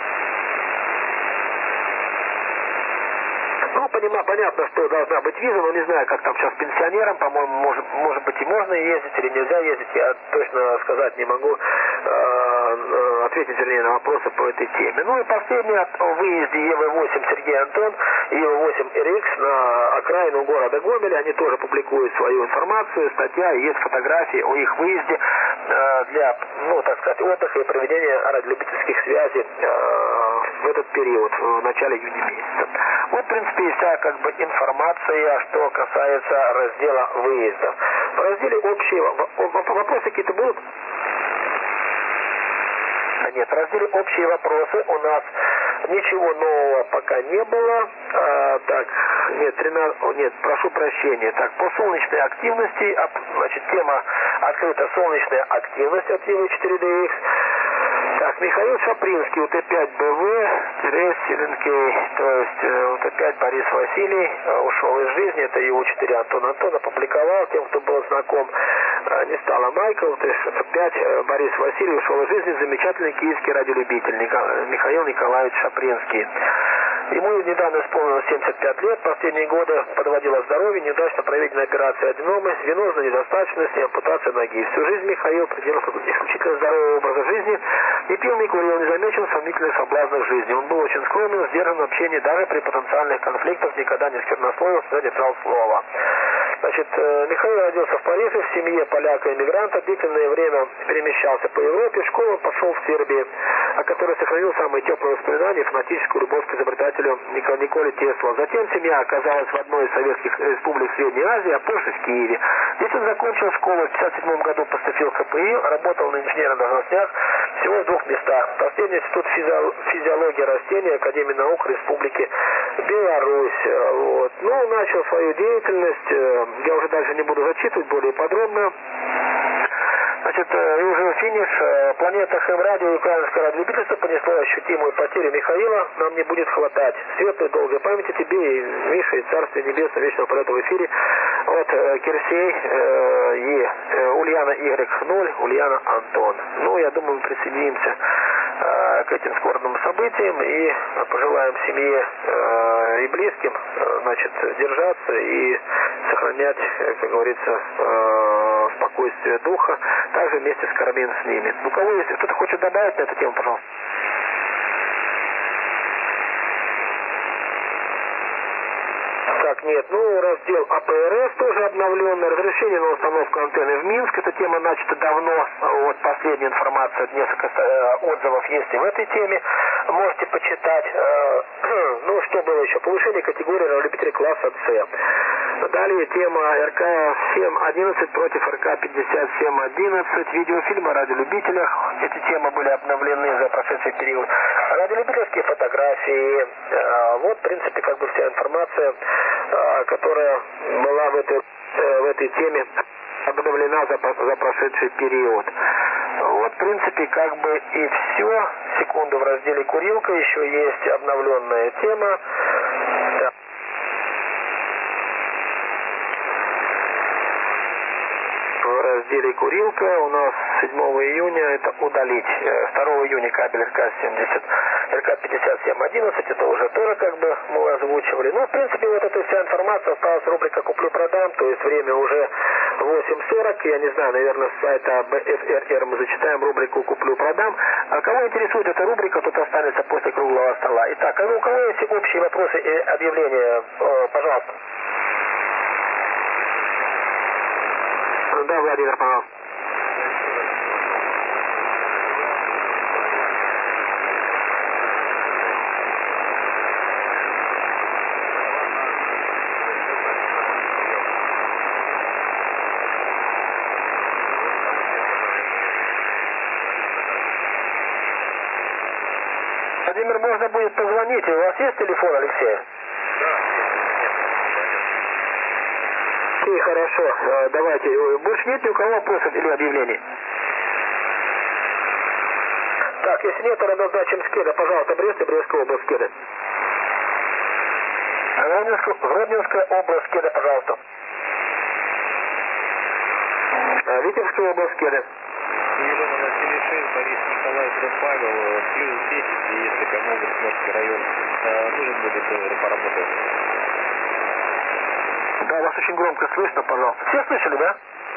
Ну, понимаю, понятно, что должна быть виза, но не знаю, как там сейчас пенсионерам, по-моему, может, может быть и можно ездить или нельзя ездить, я точно сказать не могу, э, ответить, вернее, на вопросы по этой теме. Ну и последнее о выезде Е вэ восемь Сергей Антон и Е вэ восемь эр икс на окраину города Гомеля. Они тоже публикуют свою информацию, статья, есть фотографии о их выезде э, для, ну, так сказать, отдыха и проведения радиолюбительских связей э, в этот период, в начале июня месяца. Вот, в принципе, и вся как бы информация, что касается раздела выезда. В разделе общие вопросы какие-то будут? Нет, в разделе общие вопросы у нас ничего нового пока не было. А, так, нет, тринадцать, нет, прошу прощения. Так, по солнечной активности, значит, тема открыта: солнечная активность от Е вэ четыре дэ икс. Так, Михаил Шапринский, У Т пять Б В, Терес Селенкей, то есть У Т пять Борис Василий ушел из жизни, это Е вэ четыре Антон Антон опубликовал, тем, кто был знаком, не стало Майкл, У Т пять Борис Василий ушел из жизни, замечательный киевский радиолюбитель Михаил Николаевич Шапринский. Ему недавно исполнилось семьдесят пять лет, последние годы подводило здоровье, неудачно проведена операция аденомы, венозной недостаточности, ампутация ноги. Всю жизнь Михаил придерживался исключительно здорового образа жизни, не пил, не курил, не замечен в сомнительных соблазнах жизни. Он был очень скромным, сдержан в общении, даже при потенциальных конфликтах никогда не сквернословил, всегда держал слово. Значит, Михаил родился в Париже в семье поляка-эмигранта, длительное время перемещался по Европе, в школу пошел в Сербии, о которой сохранил самые теплые воспоминания и фанатическую любовь к изобретателю Николе Теслу. Затем семья оказалась в одной из советских республик Средней Азии, а позже в Киеве. Здесь он закончил школу, в пятьдесят седьмом году поступил в Х П И, работал на инженерном должностях всего в двух местах. Последний институт физиологии растений Академии наук Республики Беларусь. Вот. Ну, начал свою деятельность, я уже дальше не буду зачитывать более подробно. Значит, и уже финиш. Планета Хэм Радио и украинское радиолюбительство понесло ощутимую потерю Михаила. Нам не будет хватать. Светлой долгой памяти тебе и Миша, и Царствие Небесное, вечного полета в эфире. Вот Кирсей э, и э, Ульяна Y ноль, Ульяна Антон. Ну, я думаю, мы присоединимся э, к этим скорбным событиям и пожелаем семье э, и близким э, значит, держаться и сохранять, как говорится, э, спокойствие духа, также вместе с Кармен с ними. У кого есть, кто-то хочет добавить на эту тему, пожалуйста? Так, нет, ну, раздел А П Р С тоже обновленный, разрешение на установку антенны в Минск, эта тема начата давно, вот последняя информация, несколько э, отзывов есть и в этой теме, можете почитать. Э, ну, что было еще? Повышение категории радиолюбителей класса С. Далее тема Р К семь одиннадцать против Р К пятьдесят семь одиннадцать, видеофильмы о радиолюбителях, эти темы были обновлены за прошедший период, радиолюбительские фотографии, э, вот, в принципе, как бы вся информация, э, которая была в этой, э, в этой теме обновлена за, за прошедший период. Вот, в принципе, как бы и все. Секунду, в разделе «Курилка» еще есть обновленная тема. В разделе «Курилка» у нас седьмого июня это удалить. второго июня кабель Р К семьдесят эр ка пятьдесят семь одиннадцать, это уже тоже как бы мы озвучивали. Ну, в принципе, вот эта вся информация осталась, рубрика «Куплю-продам», то есть время уже восемь сорок, я не знаю, наверное, с сайта бэ эф эр эр мы зачитаем рубрику «Куплю-продам». А кого интересует эта рубрика, тот останется после круглого стола. Итак, а у кого есть общие вопросы и объявления, пожалуйста. Да, Владимир, пожалуйста. Владимир, можно будет позвонить. У вас есть телефон, Алексей? Окей, хорошо. Давайте. Больше нет ни у кого вопросов или объявлений? Так, если нет, то назначим Скеда. Пожалуйста, Брест и Брестская область Скеда. Гродненская, Гродненская область Скеда, пожалуйста. Витебская область Скеда. Елена Василий шесть, Борис Николай, Дробь Павел, плюс десять, и если кому Гродненский район э, нужен будет, тоже поработать. Да, вас очень громко слышно, пожалуйста. Все слышали, да?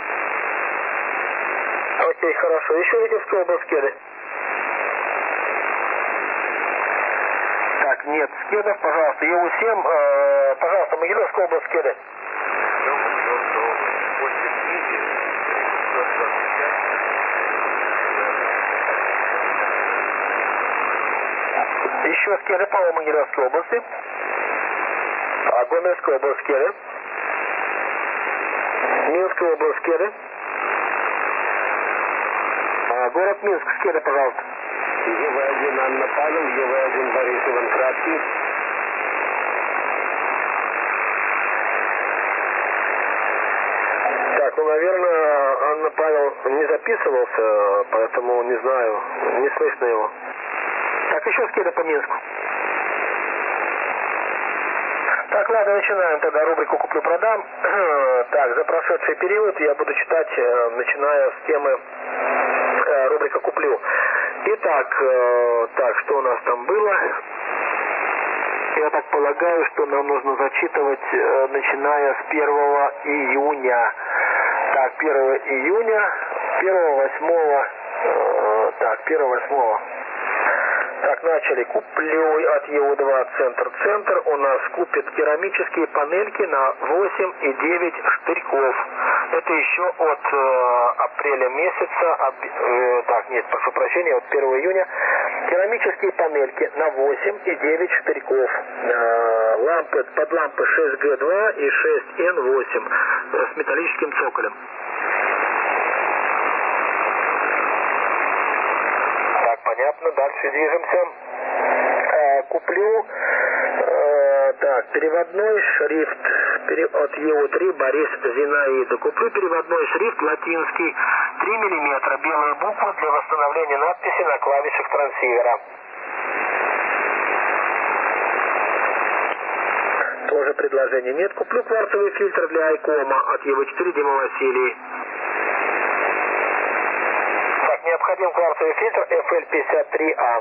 Окей, хорошо. Еще Витебская область Скеда. Так, нет, Скедов, пожалуйста. Е У семь, э, пожалуйста, Могилевская область Скеда. Еще Скеда по Могилевской области. А Гомельская область Скеда. Минская область Скеда. А, город Минск, Скеда, пожалуйста. Е В один Анна Павел, Е В один Борис Иван Краткий. Так, ну, наверное, Анна Павел не записывался, поэтому не знаю, не слышно его. Так, еще Скеда по Минску. Так, ладно, начинаем тогда рубрику «Куплю-продам». Так, за прошедший период я буду читать, начиная с темы э, рубрика «Куплю». Итак, э, так, что у нас там было? Я так полагаю, что нам нужно зачитывать, э, начиная с первого июня. Так, первого июня, первого восьмого, э, так, первого восьмого. Так, начали. Куплю от Е У два центр-центр. У нас купят керамические панельки на восемь и девять штырьков. Это еще от э, апреля месяца. Об, э, так, нет, прошу прощения, от первого июня. Керамические панельки на восемь и девять штырьков. Э, лампы, под лампы шесть Г два и шесть Н восемь э, с металлическим цоколем. Понятно, дальше движемся. Э, куплю, э, так, переводной шрифт пере, от Е У три Борис Зинаида. Куплю переводной шрифт латинский, три миллиметра, белые буквы для восстановления надписи на клавишах трансивера. Тоже предложение нет. Куплю кварцевый фильтр для Айкома от Е В четыре Дима Василий. Необходим кварцевый фильтр Эф Л пятьдесят три А.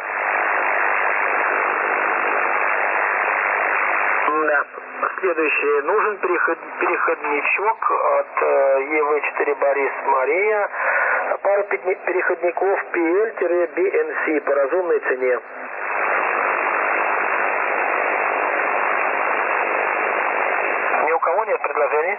Да. Следующее. Нужен переход, переходничок от э, Е В четыре Борис Мария. Пару переходников Пи Эль Би Эн Си по разумной цене. Ни у кого нет предложений?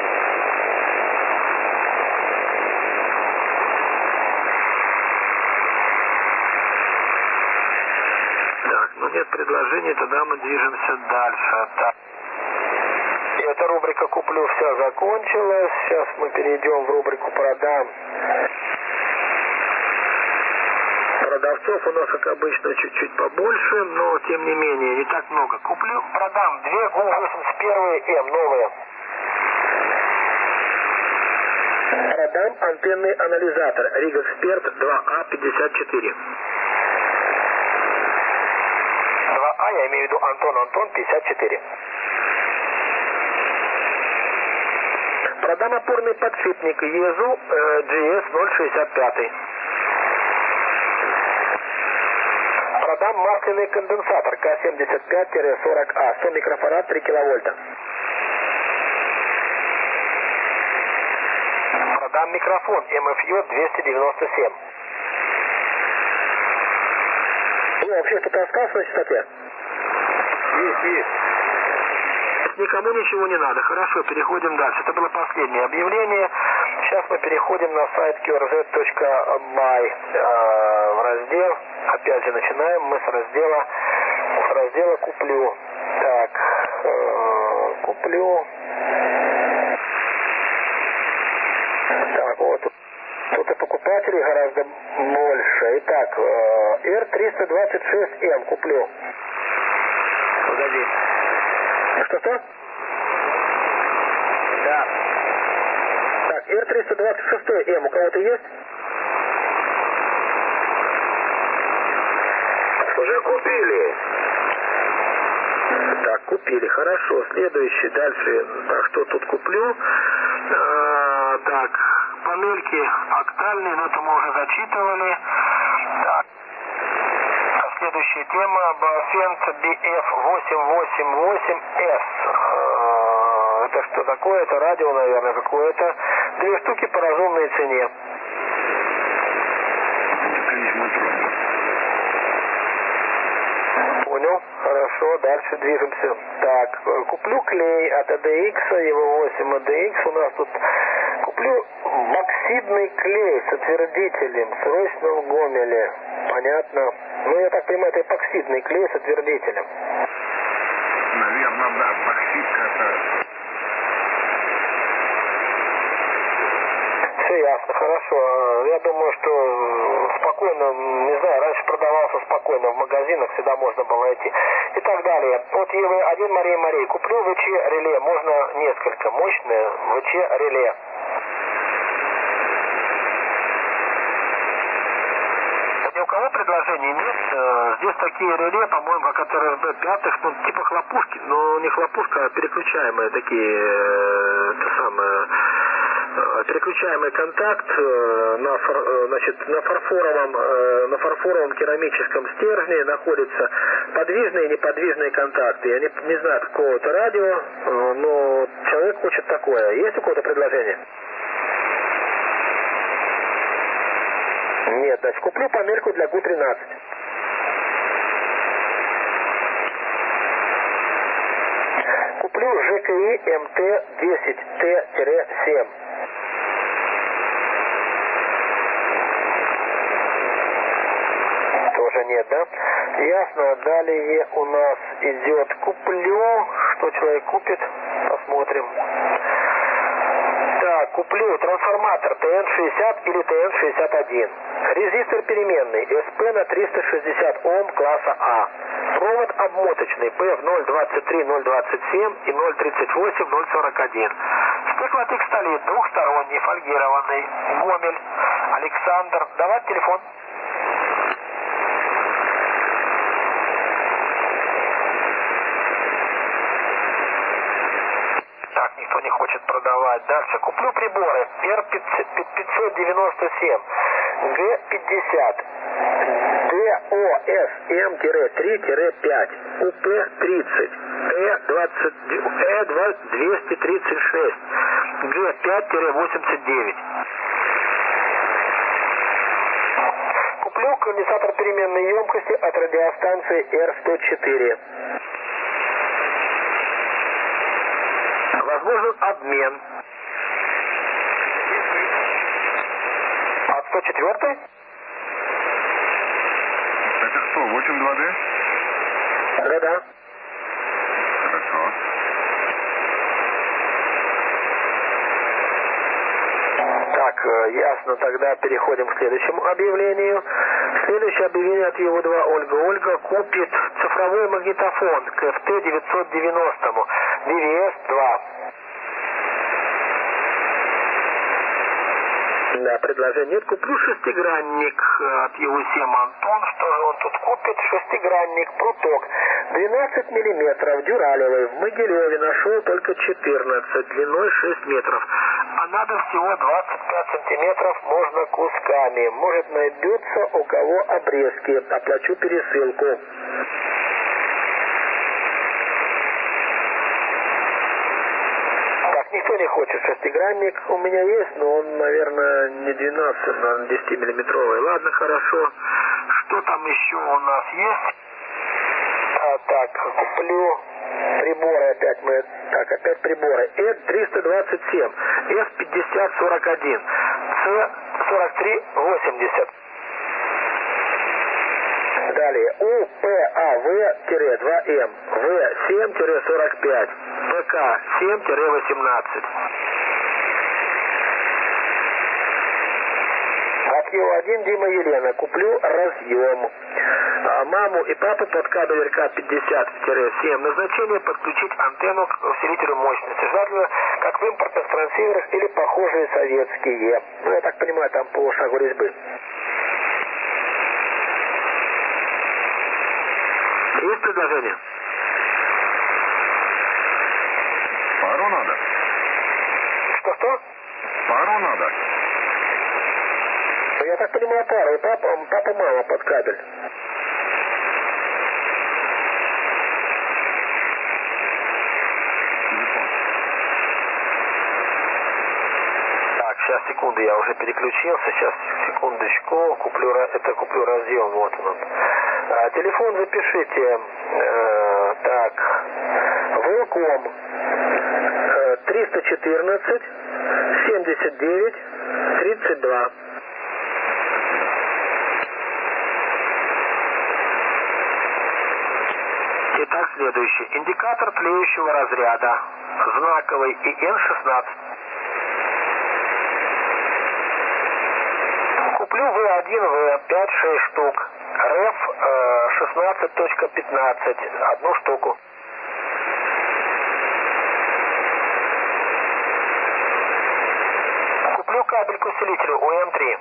Нет предложений, тогда мы движемся дальше. Так. Эта рубрика «Куплю» вся закончилась. Сейчас мы перейдем в рубрику «Продам». Продавцов у нас, как обычно, чуть-чуть побольше, но тем не менее, не так много. Куплю, продам две ГУ восемьдесят один М, новые. Продам антенный анализатор Риг Эксперт два А пятьдесят четыре. А, я имею в виду Антон Антон пятьдесят четыре. Продам опорный подшипник ЕЗУ Джи Эс ноль шестьдесят пять. Продам масляный конденсатор К семьдесят пять сорок А, сто микрофарад, три киловольта. Продам микрофон эм эф ю двести девяносто семь. Ну, вообще кто-то остался на частоте? Есть, есть. Никому ничего не надо. Хорошо, переходим дальше. Это было последнее объявление. Сейчас мы переходим на сайт кью ар зет точка бай э, в раздел. Опять же начинаем мы с раздела с раздела куплю. Так, э, куплю. Так, вот. Тут и покупателей гораздо больше. Итак, э, эр триста двадцать шесть эм куплю. Погоди. Что-что? Да. Так, эр триста двадцать шесть эм у кого-то есть? Уже купили. Так, купили, хорошо. Следующий, дальше. Так, что тут куплю? А, так, панельки октальные, но это мы уже зачитывали. Так. Следующая тема, Baofeng би эф восемь восемь восемь эс. Это что такое? Это радио, наверное, какое-то. Две штуки по разумной цене. Понял, хорошо, дальше движемся. Так, куплю клей от эй ди икс, его восемь эй ди икс. У нас тут куплю боксидный клей с отвердителем, срочно в Гомеле. Понятно. Ну, я так понимаю, это эпоксидный клей с отвердителем. Наверное, да, боксидка это... Все ясно, хорошо. Я думаю, что спокойно, не знаю, раньше продавался спокойно в магазинах, всегда можно было найти. И так далее. От Евы один Мария Мария. Куплю вэ че реле, можно несколько. Мощное вэ че реле. Ни у кого предложений нет. Здесь такие реле, по-моему, как от эр эс бэ пять, ну, типа хлопушки, но не хлопушка, а переключаемые такие, это самое... переключаемый контакт на, значит, на, фарфоровом, на фарфоровом керамическом стержне находятся подвижные и неподвижные контакты. Я не, не знаю какого-то радио, но человек хочет такое. Есть у кого-то предложение? Нет, значит, куплю панельку для гу тринадцать. Куплю жэ ка и эм тэ десять тэ семь. Тоже нет, да? Ясно. Далее у нас идет куплю. Что человек купит? Посмотрим. Так, куплю трансформатор тэ эн шестьдесят или тэ эн шестьдесят один. Резистор переменный эс пэ на триста шестьдесят Ом класса А. Провод обмоточный пэ эф ноль двадцать три ноль двадцать семь и ноль тридцать восемь ноль сорок один. Стеклотекстолит двухсторонний, фольгированный. Гомель. Александр. Давай телефон. Так, никто не хочет продавать. Дальше. Куплю приборы. эр пятьсот девяносто семь. гэ пятьдесят. дэ о эс эм три пять. у пэ тридцать. э двести тридцать шесть. гэ пять восемьдесят девять. Куплю конденсатор переменной емкости от радиостанции эр сто четыре. Возможен обмен. От сто четыре? Это что, восемь два дэ? Да-да. Хорошо. Так, ясно, тогда переходим к следующему объявлению. Следующее объявление от Ю два Ольга. Ольга купит цифровой магнитофон к эф тэ девятьсот девяносто ди ви эс два. Да, предложение нет. Куплю шестигранник от Ю семь Антон. Что же он тут купит? Шестигранник, пруток. двенадцать миллиметров, дюралевый. В Могилеве нашел только четырнадцать, длиной шесть метров. надо всего двадцать пять сантиметров, можно кусками. Может, найдется у кого обрезки. Оплачу пересылку. Так, никто не хочет шестигранник. У меня есть, но он, наверное, не двенадцать, наверное, десятимиллиметровый. Ладно, хорошо. Что там еще у нас есть? А, так, куплю приборы опять мы. Так, опять приборы. Э триста двадцать семь, Эс пятьдесят сорок один, С сорок три восемьдесят. Далее. У П А В два М, В семь сорок пять, П К семь восемнадцать. Ю один, Дима, Елена. Куплю разъем. А, маму и папу под кабель Р К пятьдесят семь. Назначение подключить антенну к усилителю мощности. Желательно как в импортных трансиверах или похожие советские. Ну, я так понимаю, там по шагу резьбы. Есть предложение? Пару надо. Что-что? Пару надо. Я так понимаю, пару. Папа, папа, мама под кабель. Телефон. Так, сейчас, секунду, я уже переключился. Сейчас, секундочку. Куплю, это куплю разъем. Вот он. А, телефон запишите. Э, так. Велком. Э, триста четырнадцать семьдесят девять тридцать два. Итак, следующий. Индикатор тлеющего разряда. Знаковый И Н шестнадцать. Куплю В один, В пять-шесть штук. РФ шестнадцать точка пятнадцать. Одну штуку. Куплю кабель к усилителю У М три.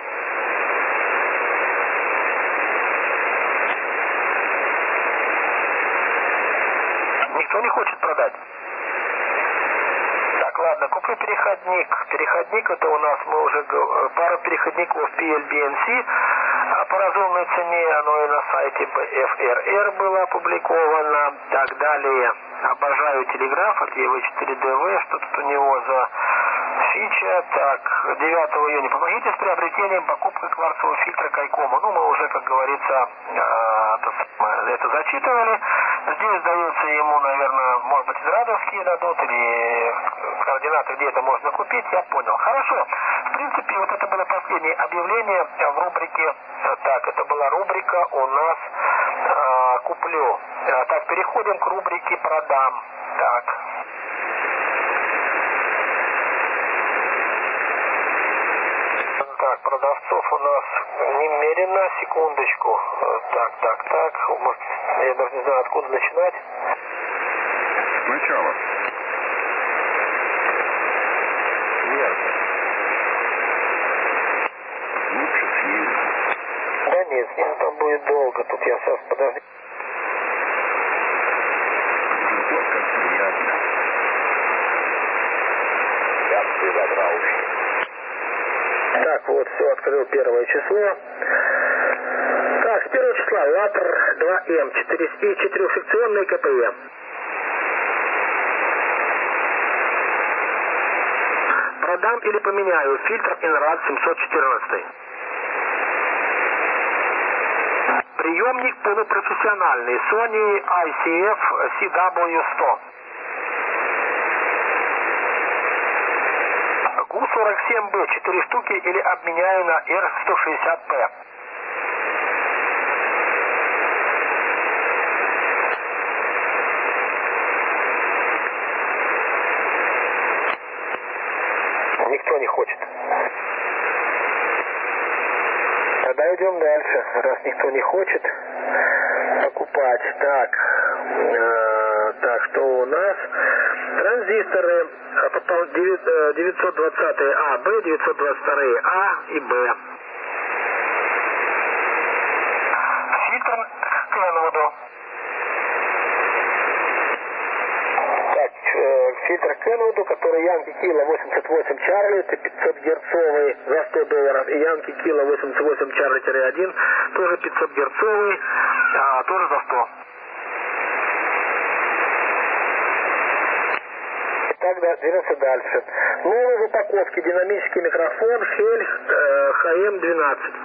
Никто не хочет продать. Так, ладно, куплю переходник. Переходник это у нас мы уже пару переходников Пи Эл Би Эн Си. По разумной цене оно и на сайте Бэ Эф Эр Эр было опубликовано. Так, далее. Обожаю телеграф от Е В четыре Дэ Вэ. Что тут у него за фича? Так, девятого июня. Помогите с приобретением покупкой кварцевого фильтра Кайкома. Ну, мы уже, как говорится, это зачитывали. Здесь дается ему, наверное, может быть, израдовские дадут или координаты, где это можно купить, я понял. Хорошо. В принципе, вот это было последнее объявление в рубрике. Так, это была рубрика у нас э, «Куплю». Так, переходим к рубрике «Продам». Так. Так, продавцов у нас немерено. Секундочку. Так, так, так. Я даже не знаю, откуда начинать. Сначала. Верно. Лучше съездить. Да нет, с ним там будет долго. Тут я сейчас, подожди. Вот как приятно. Я бы забрал. Так, вот, все, открыл первое число. Так, с первого числа Латр два М, четыре и четырехсекционный Ка Пэ Е. Продам или поменяю фильтр Инрад семьсот четырнадцать. Приемник полупрофессиональный Sony Ай Си Эф Си Дабл Ю сто. Гу сорок семь Бэ четыре штуки или обменяю на Р сто шестьдесят П. Никто не хочет. Тогда идем дальше. Раз никто не хочет покупать. Так. Э, так, что у нас? Транзисторы девятьсот двадцать А, Б, девятьсот двадцать два А и Б. Фильтр к Энвуду. Так, фильтр Кенвуду, который Янки Кило восемьдесят восемь Чарли, это пятьсот герцовый за сто долларов, и Янки Кило восемьдесят восемь Чарли один, тоже пятьсот герцовый, а, тоже за сто. Тогда двигаемся дальше. Новые в упаковке динамический микрофон Хель э, эйч эм двенадцать.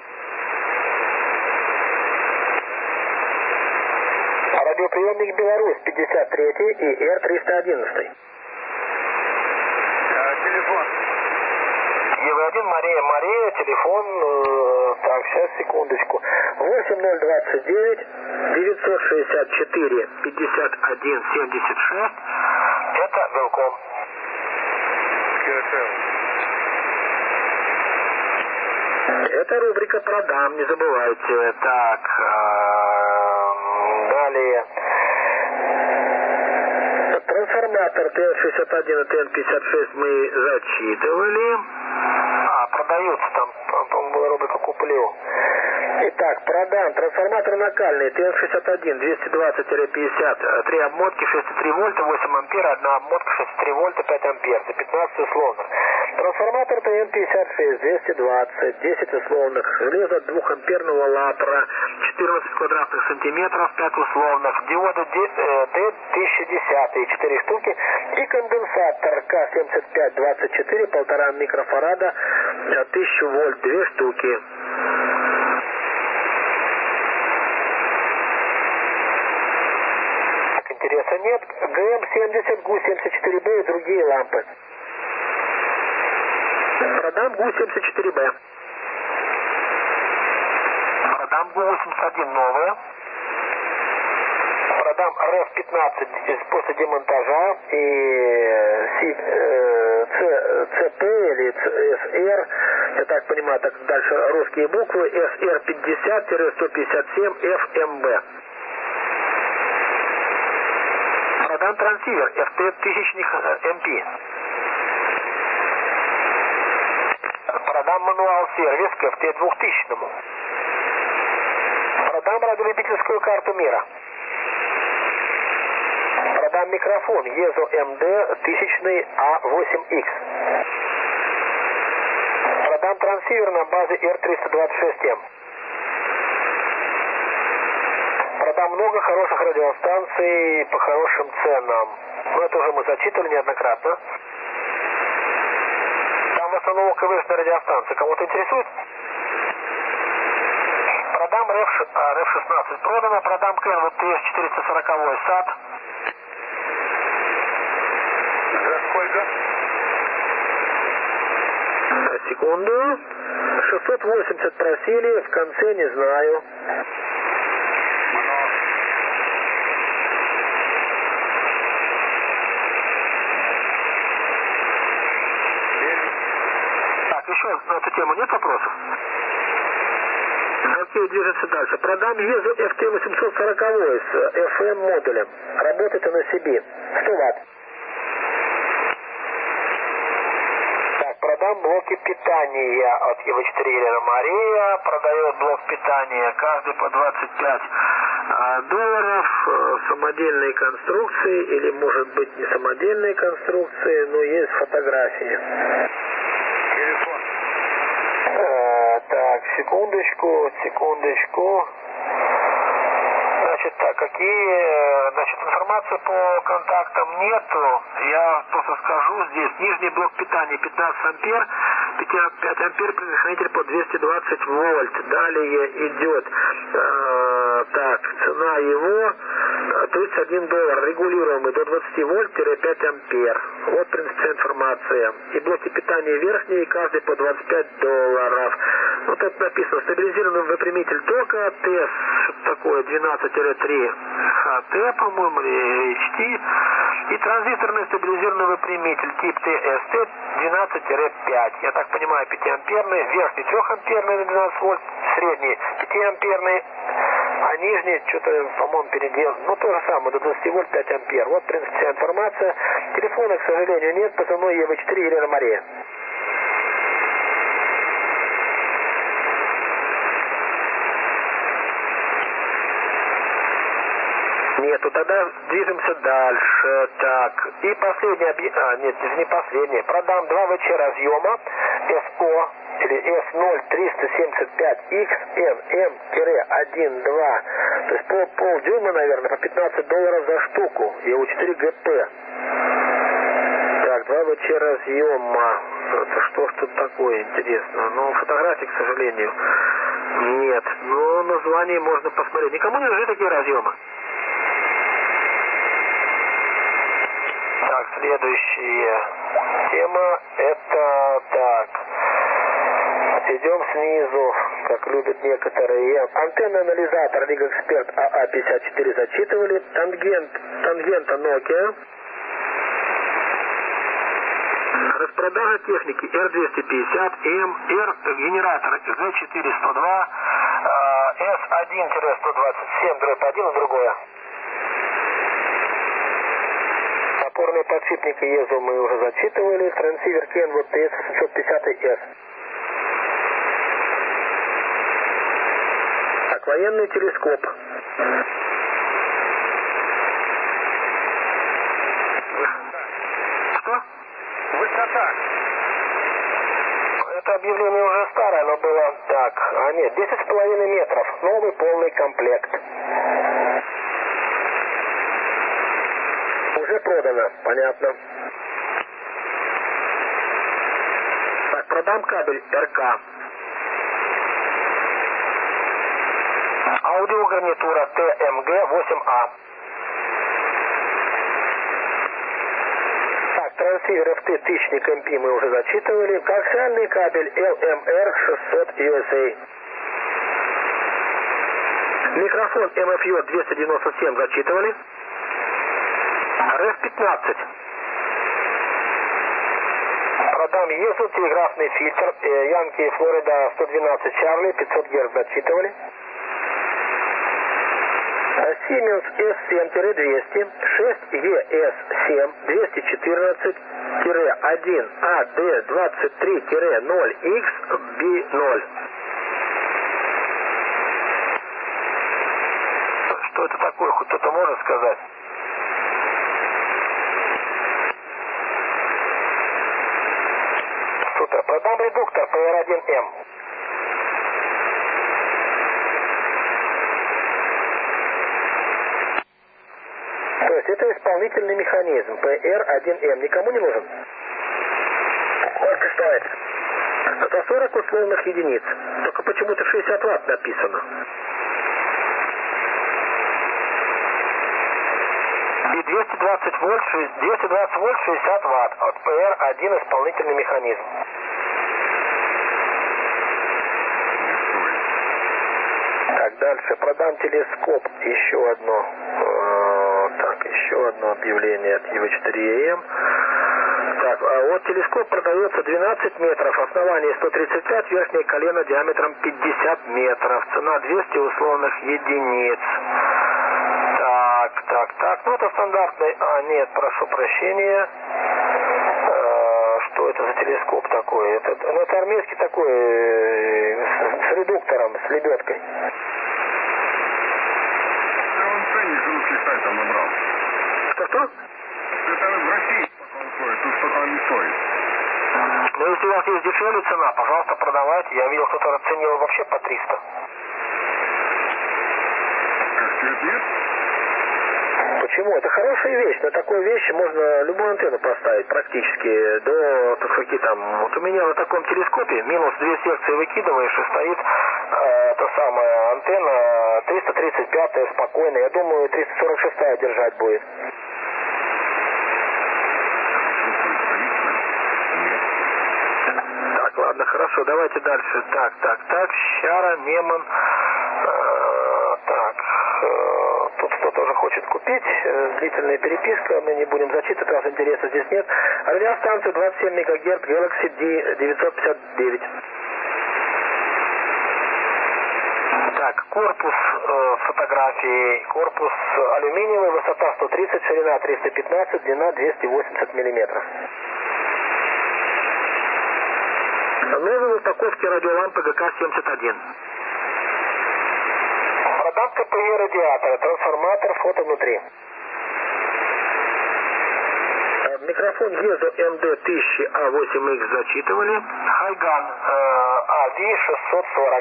Радиоприемник Беларусь пятьдесят три и эр триста одиннадцать. А, телефон. Е один Мария, Мария, телефон, э, так, сейчас, секундочку. восемь ноль двадцать девять девятьсот шестьдесят четыре пятьдесят один семьдесят шесть. Это Велком. Это рубрика «Продам», не забывайте. Так, э, далее. Трансформатор Т Н шестьдесят один и Т Н пятьдесят шесть мы зачитывали. А, продаются там, по-моему, была рубрика «Куплю». Итак, продам. Трансформатор накальный Т Н шестьдесят один двести двадцать пятьдесят, три обмотки шесть и три вольта, восемь ампер, одна обмотка шесть и три вольта, пять ампер, за пятнадцать условных. Трансформатор Т Н пятьдесят шесть двести двадцать, десять условных, железо двухамперного латра, четырнадцать квадратных сантиметров, пять условных, диоды Д тысяча десять, четыре штуки, и конденсатор К семьдесят пять двадцать четыре, полтора микрофарада, тысяча вольт, две штуки. Интереса нет. Г М семьдесят, Гу семьдесят четыре Б и другие лампы. Продам Гу семьдесят четыре Б. Продам Гу восемьдесят один новые. Продам Р Ф пятнадцать после демонтажа и Ц П или С Р, я так понимаю, так дальше русские буквы, С Р пятьдесят сто пятьдесят семь Ф М Б. Продам трансивер Ф Т тысячных М П. Продам мануал сервис к Ф Т двухтысячному. Продам радиолюбительскую карту мира. Продам микрофон Езо М Д тысячный А восемь Х. Продам трансивер на базе Р триста двадцать шесть М. Продам много хороших радиостанций по хорошим ценам. Но это уже мы зачитывали неоднократно. Там в основном КВшные радиостанции. Кого-то интересует? Продам Р Ф шестнадцать продано. Продам Кенвуд Т С четыреста сорок САТ. За сколько? Секунду. шестьсот восемьдесят просили, в конце не знаю. Еще на эту тему нет вопросов? Окей, движется дальше. Продам Езу Ф Т восемьсот сорок с Ф М модулем. Работает на себе. сто ватт. Так, продам блоки питания от Е В четыре Елена Мария. Продает блок питания каждый по двадцать пять долларов. Самодельные конструкции или может быть не самодельные конструкции, но есть фотографии. Так, секундочку, секундочку. Значит, так, какие, значит, информации по контактам нету. Я просто скажу здесь. Нижний блок питания пятнадцать ампер, пять ампер, предохранитель по двести двадцать вольт. Далее идет, э, так, цена его тридцать один доллар, регулируемый до двадцати вольт пять ампер. Вот, в принципе, информация. И блоки питания верхние, каждый по двадцать пять долларов. Вот это написано. Стабилизированный выпрямитель тока, ТЭС, что такое, двенадцать три Х Т, по-моему, или H T. И транзисторный стабилизированный выпрямитель тип Т С Т двенадцать пять. Я так понимаю, пятиамперный, верхний трехамперный на двенадцать вольт, средний пятиамперный, а нижний, что-то, по-моему, передел. Ну, то же самое, до двадцати вольт пять ампер. Вот, в принципе, вся информация. Телефона, к сожалению, нет, позывной Е В четыре Елена Мария. Нету, тогда движемся дальше. Так, и последний объект, а, нет, не последний. Продам два вэ че разъема эс о или эс ноль триста семьдесят пять икс эн эм один два. То есть пол, пол дюйма, наверное, по пятнадцать долларов за штуку. е у четыре джи пи. Так, два вэ че разъема. Это что ж тут такое, интересно? Ну, фотографий, к сожалению, нет. Но название можно посмотреть. Никому не нужны такие разъемы. Так, следующая тема это так. Идем снизу, как любят некоторые. Антенна-анализатор Лига Эксперт а а пятьдесят четыре зачитывали. Тангент, тангента Nokia. Распродажа техники эр двести пятьдесят, эм, R, генератор зэ четыре сто два, эс один сто двадцать семь дробь один и другое. Опорные подшипники ЕЗУ мы уже зачитывали. Трансивер Kenwood ти эс восемьсот пятьдесят эс. Так, военный телескоп. Что? Высота. Это объявление уже старое, но было так. А нет, десять с половиной метров. Новый полный комплект. Уже продано, понятно. Так, продам кабель эр ка. Аудиогарнитура тэ эм гэ восемь а. Так, трансивер эф тэ тысячник эм пи мы уже зачитывали. Коаксиальный кабель эл эм эр шестьсот ю эс эй. Микрофон эм эф ю двести девяносто семь зачитывали. эр эф пятнадцать. Продам ЕЗУ, телеграфный фильтр, Янки Флорида сто двенадцать Чарли, пятьсот герц зачитывали. Siemens эс семь двести, шесть е эс семь двести четырнадцать один а дэ двадцать три ноль икс би ноль. Что это такое, хоть кто-то может сказать? Супер. Продам редуктор пэ эр один эм. То есть это исполнительный механизм пэ эр один эм. Никому не нужен? Сколько стоит? За сорок условных единиц. Только почему-то шестьдесят ватт написано. И двести двадцать вольт, двести двадцать вольт, шестьдесят ватт. От пэ эр один исполнительный механизм. Так, дальше. Продам телескоп. Еще одно. Так, еще одно объявление от е вэ четыре эм. Так, а вот телескоп продается двенадцать метров, основание сто тридцать пять, верхнее колено диаметром пятьдесят метров. Цена двести условных единиц. Так, так, так. Ну это стандартный... А, нет, прошу прощения. А, что это за телескоп такой? Это, ну, это армейский такой, с, с редуктором, с лебедкой. Ценник с русских сайтов набрал. Что-что? Это в России сколько он стоит, тут сколько он не стоит. Ну, если у вас есть дешевле цена, пожалуйста, продавайте. Я видел, кто-то расценил вообще по триста. Как цвет нет? Почему? Это хорошая вещь. На такой вещи можно любую антенну поставить практически до, так сказать, там... Вот у меня на таком телескопе минус две секции выкидываешь, и стоит э, та самая антенна триста тридцать пятая спокойно. Я думаю, триста сорок шестая держать будет. Так, ладно, хорошо, давайте дальше. Так, так, так, Щара, Мемон. Э, так, э, тут кто-то уже хочет купить. Э, длительная переписка, мы не будем зачитывать, раз интереса здесь нет. Радиостанция двадцать семь мегагерц, Galaxy ди девятьсот пятьдесят девять. Так, корпус э, фотографии, корпус алюминиевый, высота сто тридцать, ширина триста пятнадцать, длина двести восемьдесят миллиметров. Новые упаковки радиолампы гэ ка семьдесят один. Координат КПЕ радиатора, трансформатор, фото внутри. Микрофон ЕЗО МД тысяча А восемь Х зачитывали. Хайган АВИ шестьсот сорок.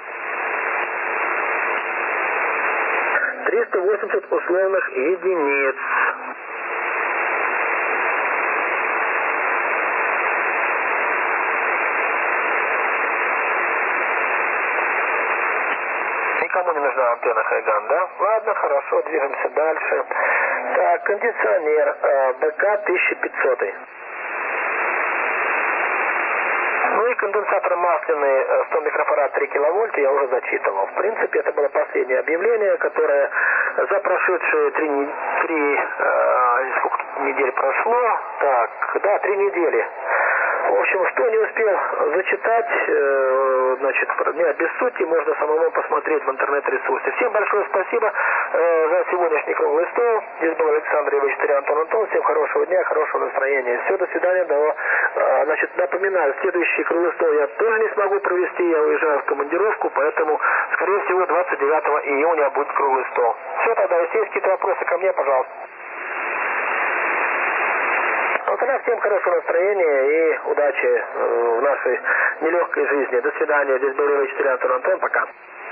триста восемьдесят условных единиц. Никому не нужна антенна Хайган, да? Ладно, хорошо, движемся дальше. Так, кондиционер э, БК тысяча пятьсот. Ну и конденсатор масляный э, сто микрофарад три киловольта я уже зачитывал. В принципе, это было последнее объявление, которое за прошедшие три, три э, сколько недель прошло. Так, да, три недели. В общем, что не успел зачитать, э, значит, не обессудьте, можно самому посмотреть в интернет-ресурсе. Всем большое спасибо э, за сегодняшний круглый стол. Здесь был Александр Иванович Антон Антон. Всем хорошего дня, хорошего настроения. Все, до свидания. До, э, значит, напоминаю, следующий круглый стол я тоже не смогу провести, я уезжаю в командировку, поэтому, скорее всего, двадцать девятого июня будет круглый стол. Все, тогда, если есть какие-то вопросы ко мне, пожалуйста. Ну, тогда всем хорошего настроения и удачи э, в нашей нелегкой жизни. До свидания. Здесь был Иванович Антон Антон. Пока.